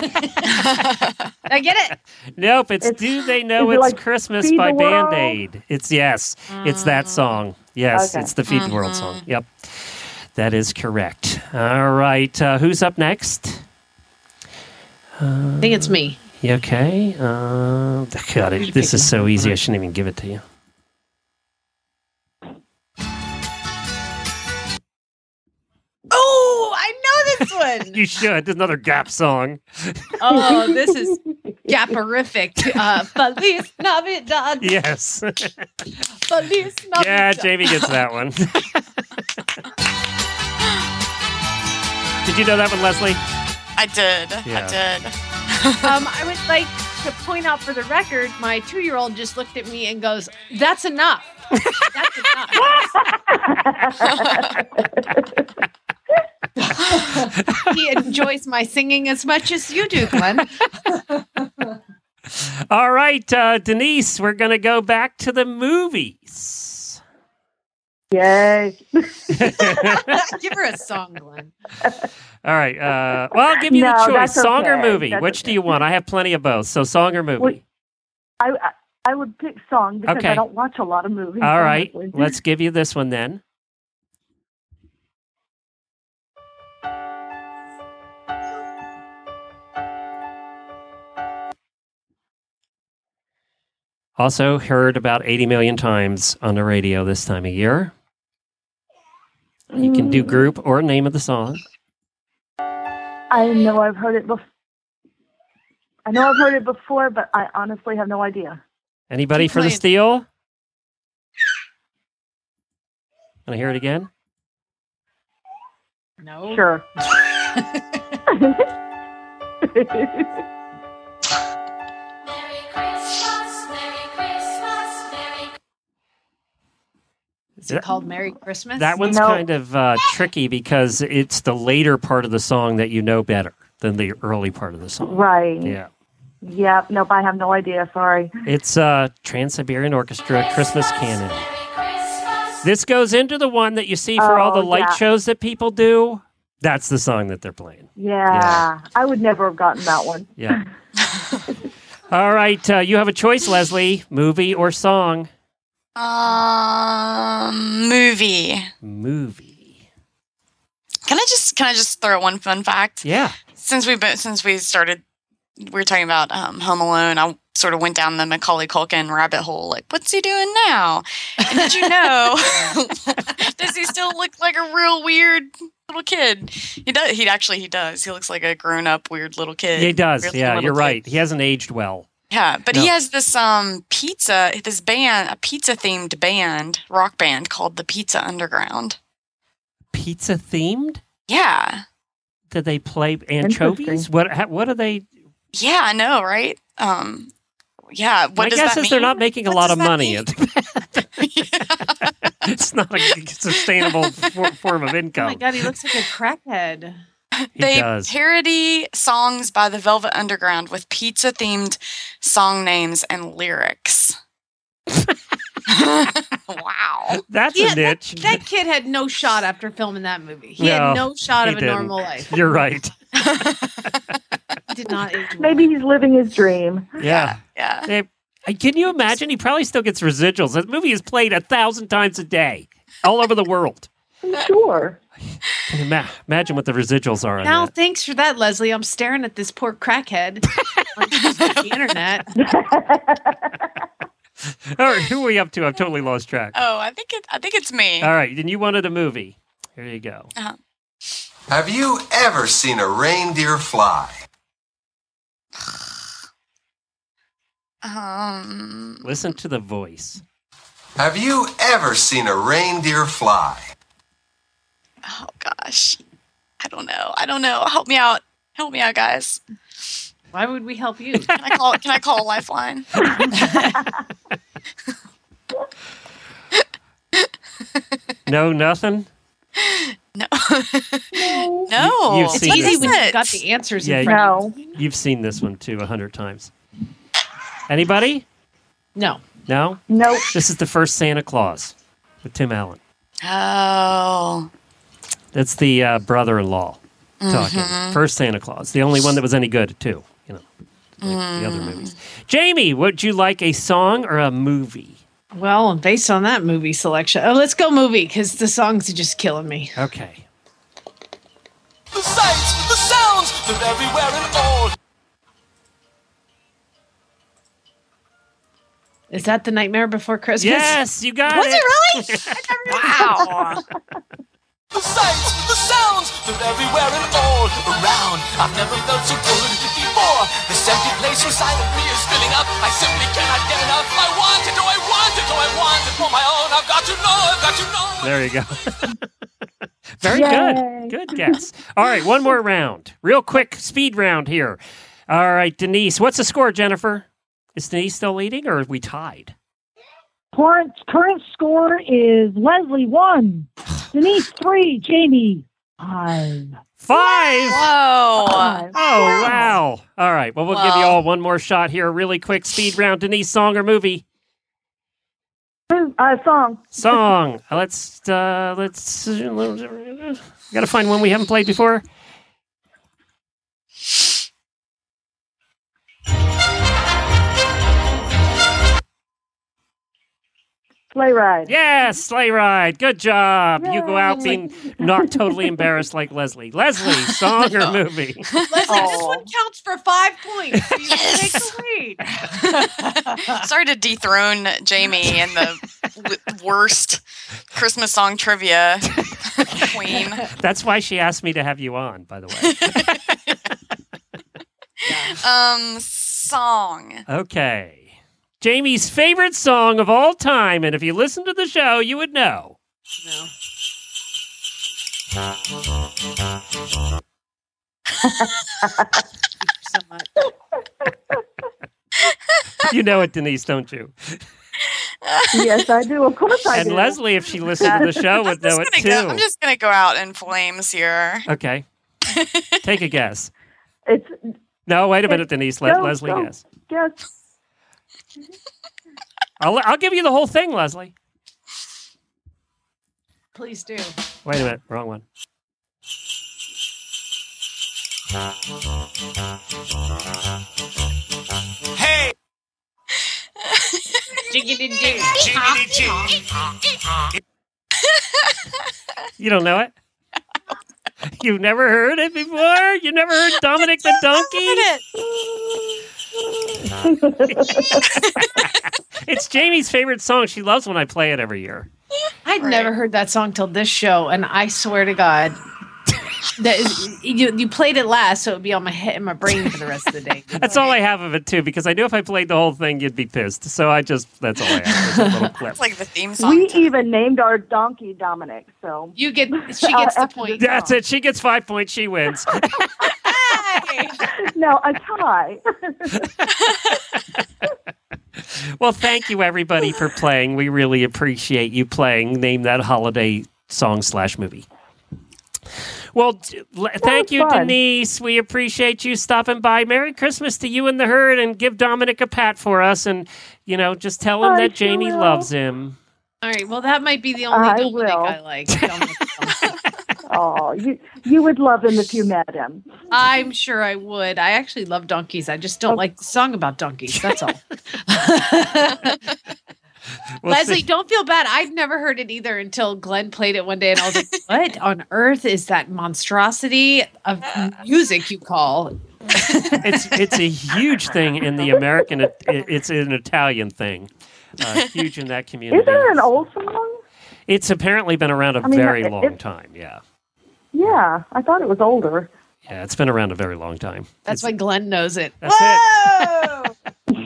I get it. Nope, it's Do They Know is it It's like Christmas Feed by the World? Band-Aid. It's that song. Yes, Okay. it's the Feed the World song. Yep. That is correct. All right, who's up next? I think it's me. You okay? God, this is so easy. I shouldn't even give it to you. Oh, I know this one. You should. There's another Gap song. Oh, this is Gapperific. Feliz Navidad. Yes. Feliz Navidad. Yeah, Jamie gets that one. Did you know that one, Leslie? I did. Yeah. I did. I would like to point out for the record, my 2-year-old just looked at me and goes, "That's enough. That's enough." He enjoys my singing as much as you do, Glenn. All right, Denise, we're going to go back to the movies. Yay. Give her a song, Glenn. All right. Well, I'll give you No, the choice. that's Song or okay. movie? That's Which okay. do you want? I have plenty of both. So song or movie? I would pick song because Okay. I don't watch a lot of movies. All right. honestly. Let's give you this one then. Also heard about 80 million times on the radio this time of year. You can do group or name of the song. I know I've heard it before. I know I've heard it before, but I honestly have no idea. Anybody Keep for the playing. steal? Want to hear it again? No. Sure. Is it called Merry Christmas? That one's No. kind of tricky because it's the later part of the song that you know better than the early part of the song. Right. Yeah. Yep. Nope. I have no idea. Sorry. It's Trans-Siberian Orchestra Christmas Canon. This goes into the one that you see for all the light yeah. shows that people do. That's the song that they're playing. Yeah. I would never have gotten that one. Yeah. All right. You have a choice, Leslie. Movie or song? Movie. Movie. Can I just throw one fun fact? Yeah. Since we started, we were talking about Home Alone. I sort of went down the Macaulay Culkin rabbit hole. Like, what's he doing now? And did you know? Does he still look like a real weird little kid? He does. He does. He looks like a grown-up weird little kid. He does. Weird Yeah, little you're kid. right. He hasn't aged well. Yeah, but No. he has this pizza themed band, rock band called the Pizza Underground. Pizza themed? Yeah. do they play? Anchovies? What are they? Yeah, I know, right? Yeah. What My does guess that is mean? they're not making a What lot does of that money. mean? It's not a sustainable form of Oh income. my God, he looks like a crackhead. They does. parody songs by the Velvet Underground with pizza-themed song names and lyrics. Wow. That's Yeah, a niche. That kid had no shot after filming that movie. He No, had no shot he of a didn't. normal life. You're right. He did not age well. Maybe he's living his dream. Yeah. Yeah. Can you imagine? He probably still gets residuals. That movie is played 1,000 times a day, all over the world. I'm sure. Can you imagine what the residuals are on Now, that? thanks for that, Leslie. I'm staring at this poor crackhead on the internet. All right, who are we up to? I've totally lost track. Oh, I think it's me. All right, then you wanted a movie. Here you go. Have you ever seen a reindeer fly? Listen to the voice. Have you ever seen a reindeer fly? Oh gosh. I don't know. Help me out, guys. Why would we help you? Can I call a lifeline? No, nothing? No. You've It's seen easy this when one. you've got the answers Yeah, in front of you. You've seen this one too 100 times. Anybody? No. No? Nope. This is the first Santa Claus with Tim Allen. Oh. That's the brother-in-law talking. First Santa Claus. The only one that was any good, too. You know, like the other movies. Jamie, would you like a song or a movie? Well, based on that movie selection, let's go movie because the songs are just killing me. Okay. The sights, the sounds, they're everywhere and all. Is that The Nightmare Before Christmas? Yes, you got Was it. it really? Wow. The sights, the sounds, they're everywhere and all around. I've never felt so good before. This empty place inside of me is filling up. I simply cannot get enough. I want it, oh I want it, oh I want it for my own. I've got to know. There you go. Very Yay. good. Good guess. All right, one more round. Real quick speed round here. All right, Denise, what's the score, Jennifer? Is Denise still leading or are we tied? Current score is Leslie 1, Denise 3, Jamie 5. 5. Whoa. Five. Oh, wow. All right. Well, we'll give you Wow. all one more shot here. Really quick speed round. Denise, song or movie? Song. Song. Let's got to find one we haven't played before. Sleigh Ride. Yes, Sleigh Ride. Good job. You go out being not totally embarrassed like Leslie. Leslie, song or movie? Leslie, this one counts for 5 points. You take the lead. Sorry to dethrone Jamie in the worst Christmas song trivia queen. That's why she asked me to have you on, by the way. Song. Okay. Jamie's favorite song of all time, and if you listen to the show, you would know. No. So much. You know it, Denise, don't you? Yes, I do. Of course I And do. Leslie, if she listened to the show, would know it too. I'm just gonna go out in flames here. Okay. Take a guess. It's No, wait a minute, Denise. Let no, Leslie no. guess. Yes. I'll give you the whole thing, Leslie. Please do. Wait a minute. Wrong one. Hey, Jiggity jig. jiggity jig. You don't know it? You've never heard it before? You never heard Dominic the Donkey? It's Jamie's favorite song. She loves when I play it every year. I'd never heard that song till this show, and I swear to God, You played it last, so it would be on my head and my brain for the rest of the day. That's all I have of it too, because I knew if I played the whole thing, you'd be pissed. So that's all I have. There's a little clip. It's like the theme song. We even named our donkey Dominic, so. She gets the point. That's it. She gets 5 points. She wins. No, a tie. Well, thank you, everybody, for playing. We really appreciate you playing. Name that holiday song/movie. Well, thank you, fun. Denise. We appreciate you stopping by. Merry Christmas to you and the herd, and give Dominic a pat for us. And, just tell him that Jamie loves him. All right. Well, that might be the only Dominic I like. Oh, you would love him if you met him. I'm sure I would. I actually love donkeys. I just don't like the song about donkeys. That's all. Leslie, don't feel bad. I'd never heard it either until Glenn played it one day, and I was like, what on earth is that monstrosity of music you call? It's a huge thing in the American, it's an Italian thing. Huge in that community. Is it an old song? It's apparently been around a very long time, yeah. Yeah, I thought it was older. Yeah, it's been around a very long time. That's why Glenn knows it. That's it.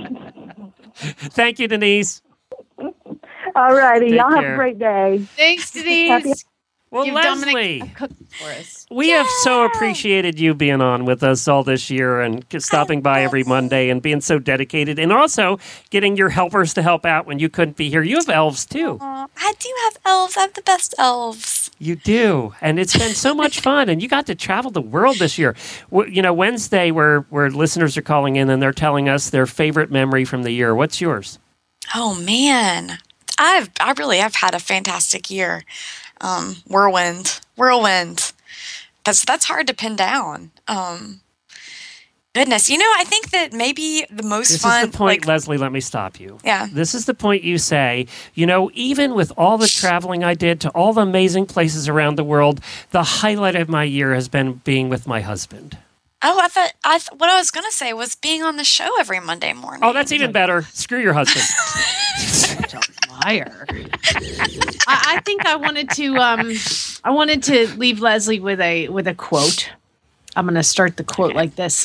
Thank you, Denise. All righty. Take Y'all have care. a great day. Thanks, Denise. Well, Give Leslie, Dominic a cookie for us. we have so appreciated you being on with us all this year and stopping by every Monday and being so dedicated, and also getting your helpers to help out when you couldn't be here. You have elves, too. I do have elves. I have the best elves. You do, and it's been so much fun, and you got to travel the world this year. Wednesday, where listeners are calling in and they're telling us their favorite memory from the year. What's yours? Oh man, I really have had a fantastic year. Whirlwind. That's hard to pin down. Goodness, I think that maybe the most fun. This is the point, Leslie. Let me stop you. Yeah. This is the point you say. Even with all the traveling I did to all the amazing places around the world, the highlight of my year has been being with my husband. Oh, I thought what I was going to say was being on the show every Monday morning. Oh, that's even better. Screw your husband. Such a liar. I think I wanted to leave Leslie with a quote. I'm going to start the quote like this.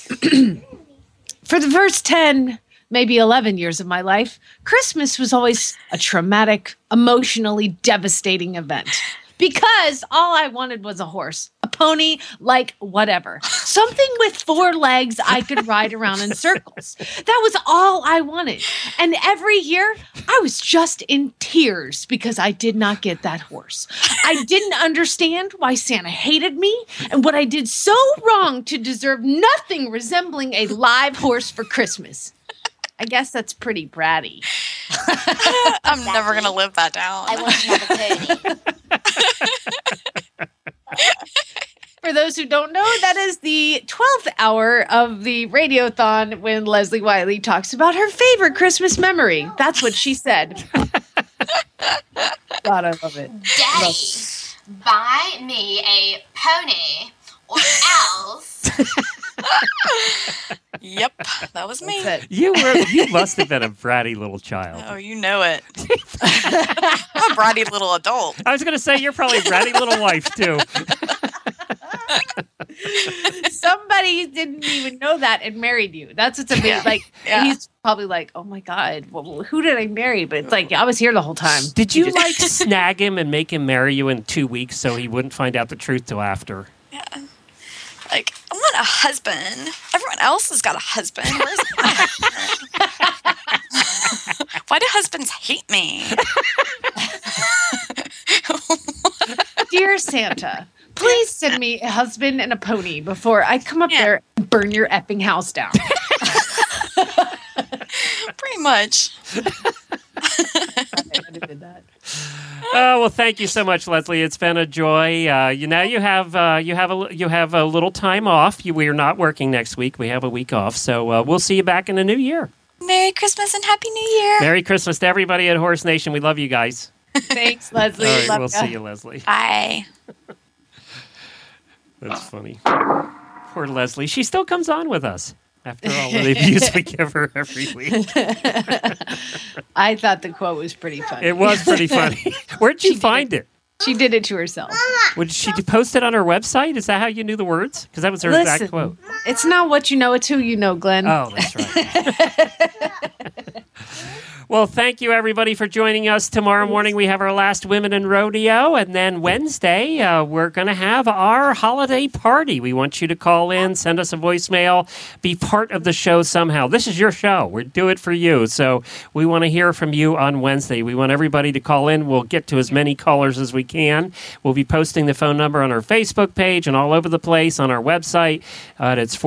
For the first 10, maybe 11 years of my life, Christmas was always a traumatic, emotionally devastating event. Because all I wanted was a horse, a pony, whatever. Something with 4 legs I could ride around in circles. That was all I wanted. And every year, I was just in tears because I did not get that horse. I didn't understand why Santa hated me and what I did so wrong to deserve nothing resembling a live horse for Christmas. I guess that's pretty bratty. I'm never going to live that down. I want to have a pony. For those who don't know, that is the 12th hour of the Radiothon when Leslie Wiley talks about her favorite Christmas memory. That's what she said. God, I love it. Daddy, buy me a pony or else. Yep, that was me. You must have been a bratty little child. Oh, you know it. I'm a bratty little adult. I was going to say, you're probably a bratty little wife, too. Somebody didn't even know that and married you. That's what's amazing. He's probably like, oh my God, well, who did I marry? But it's like, I was here the whole time. Did you snag him and make him marry you in 2 weeks so he wouldn't find out the truth till after? Yeah. I want a husband. Everyone else has got a husband. Where's my husband? Why do husbands hate me? Dear Santa, please send me a husband and a pony before I come up there and burn your effing house down. Pretty much. Well, thank you so much, Leslie. It's been a joy. You have a little time off. We are not working next week. We have a week off, so we'll see you back in the new year. Merry Christmas and Happy New Year. Merry Christmas to everybody at Horse Nation. We love you guys. Thanks, Leslie. All right, love we'll ya. see you, Leslie. Bye. That's funny. Poor Leslie. She still comes on with us after all the reviews we give her every week. I thought the quote was pretty funny. It was pretty funny. Where'd you find it? She did it to herself. Would she post it on her website? Is that how you knew the words? Because that was her exact quote. It's not what you know, it's who you know, Glenn. Oh, that's right. Well, thank you, everybody, for joining us. Tomorrow morning, we have our last Women in Rodeo. And then Wednesday, we're going to have our holiday party. We want you to call in, send us a voicemail, be part of the show somehow. This is your show. We do it for you. So we want to hear from you on Wednesday. We want everybody to call in. We'll get to as many callers as we can. We'll be posting the phone number on our Facebook page and all over the place on our website. It's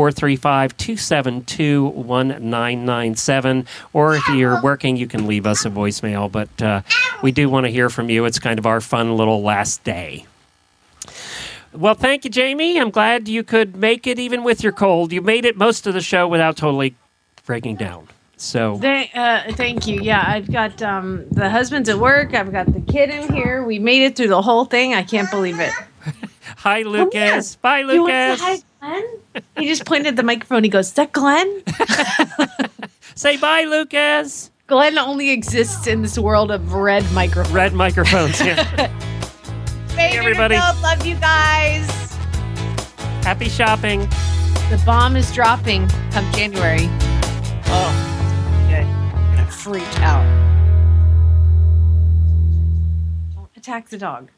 435-272-1997. Or if you're working, you can leave us a voicemail, but we do want to hear from you. It's kind of our fun little last day. Well, thank you, Jamie. I'm glad you could make it even with your cold. You made it most of the show without totally breaking down. So thank you. Yeah, I've got the husband's at work. I've got the kid in here. We made it through the whole thing. I can't believe it. Hi, Lucas. Bye, Lucas. You want to say hi, Glenn? He just pointed at the microphone. He goes, "Is that Glenn?" Say bye, Lucas. Glenn only exists in this world of red microphones. Red microphones, yeah. Hey, everybody. Love you guys. Happy shopping. The bomb is dropping come January. Oh, good. I'm going to freak out. Don't attack the dog.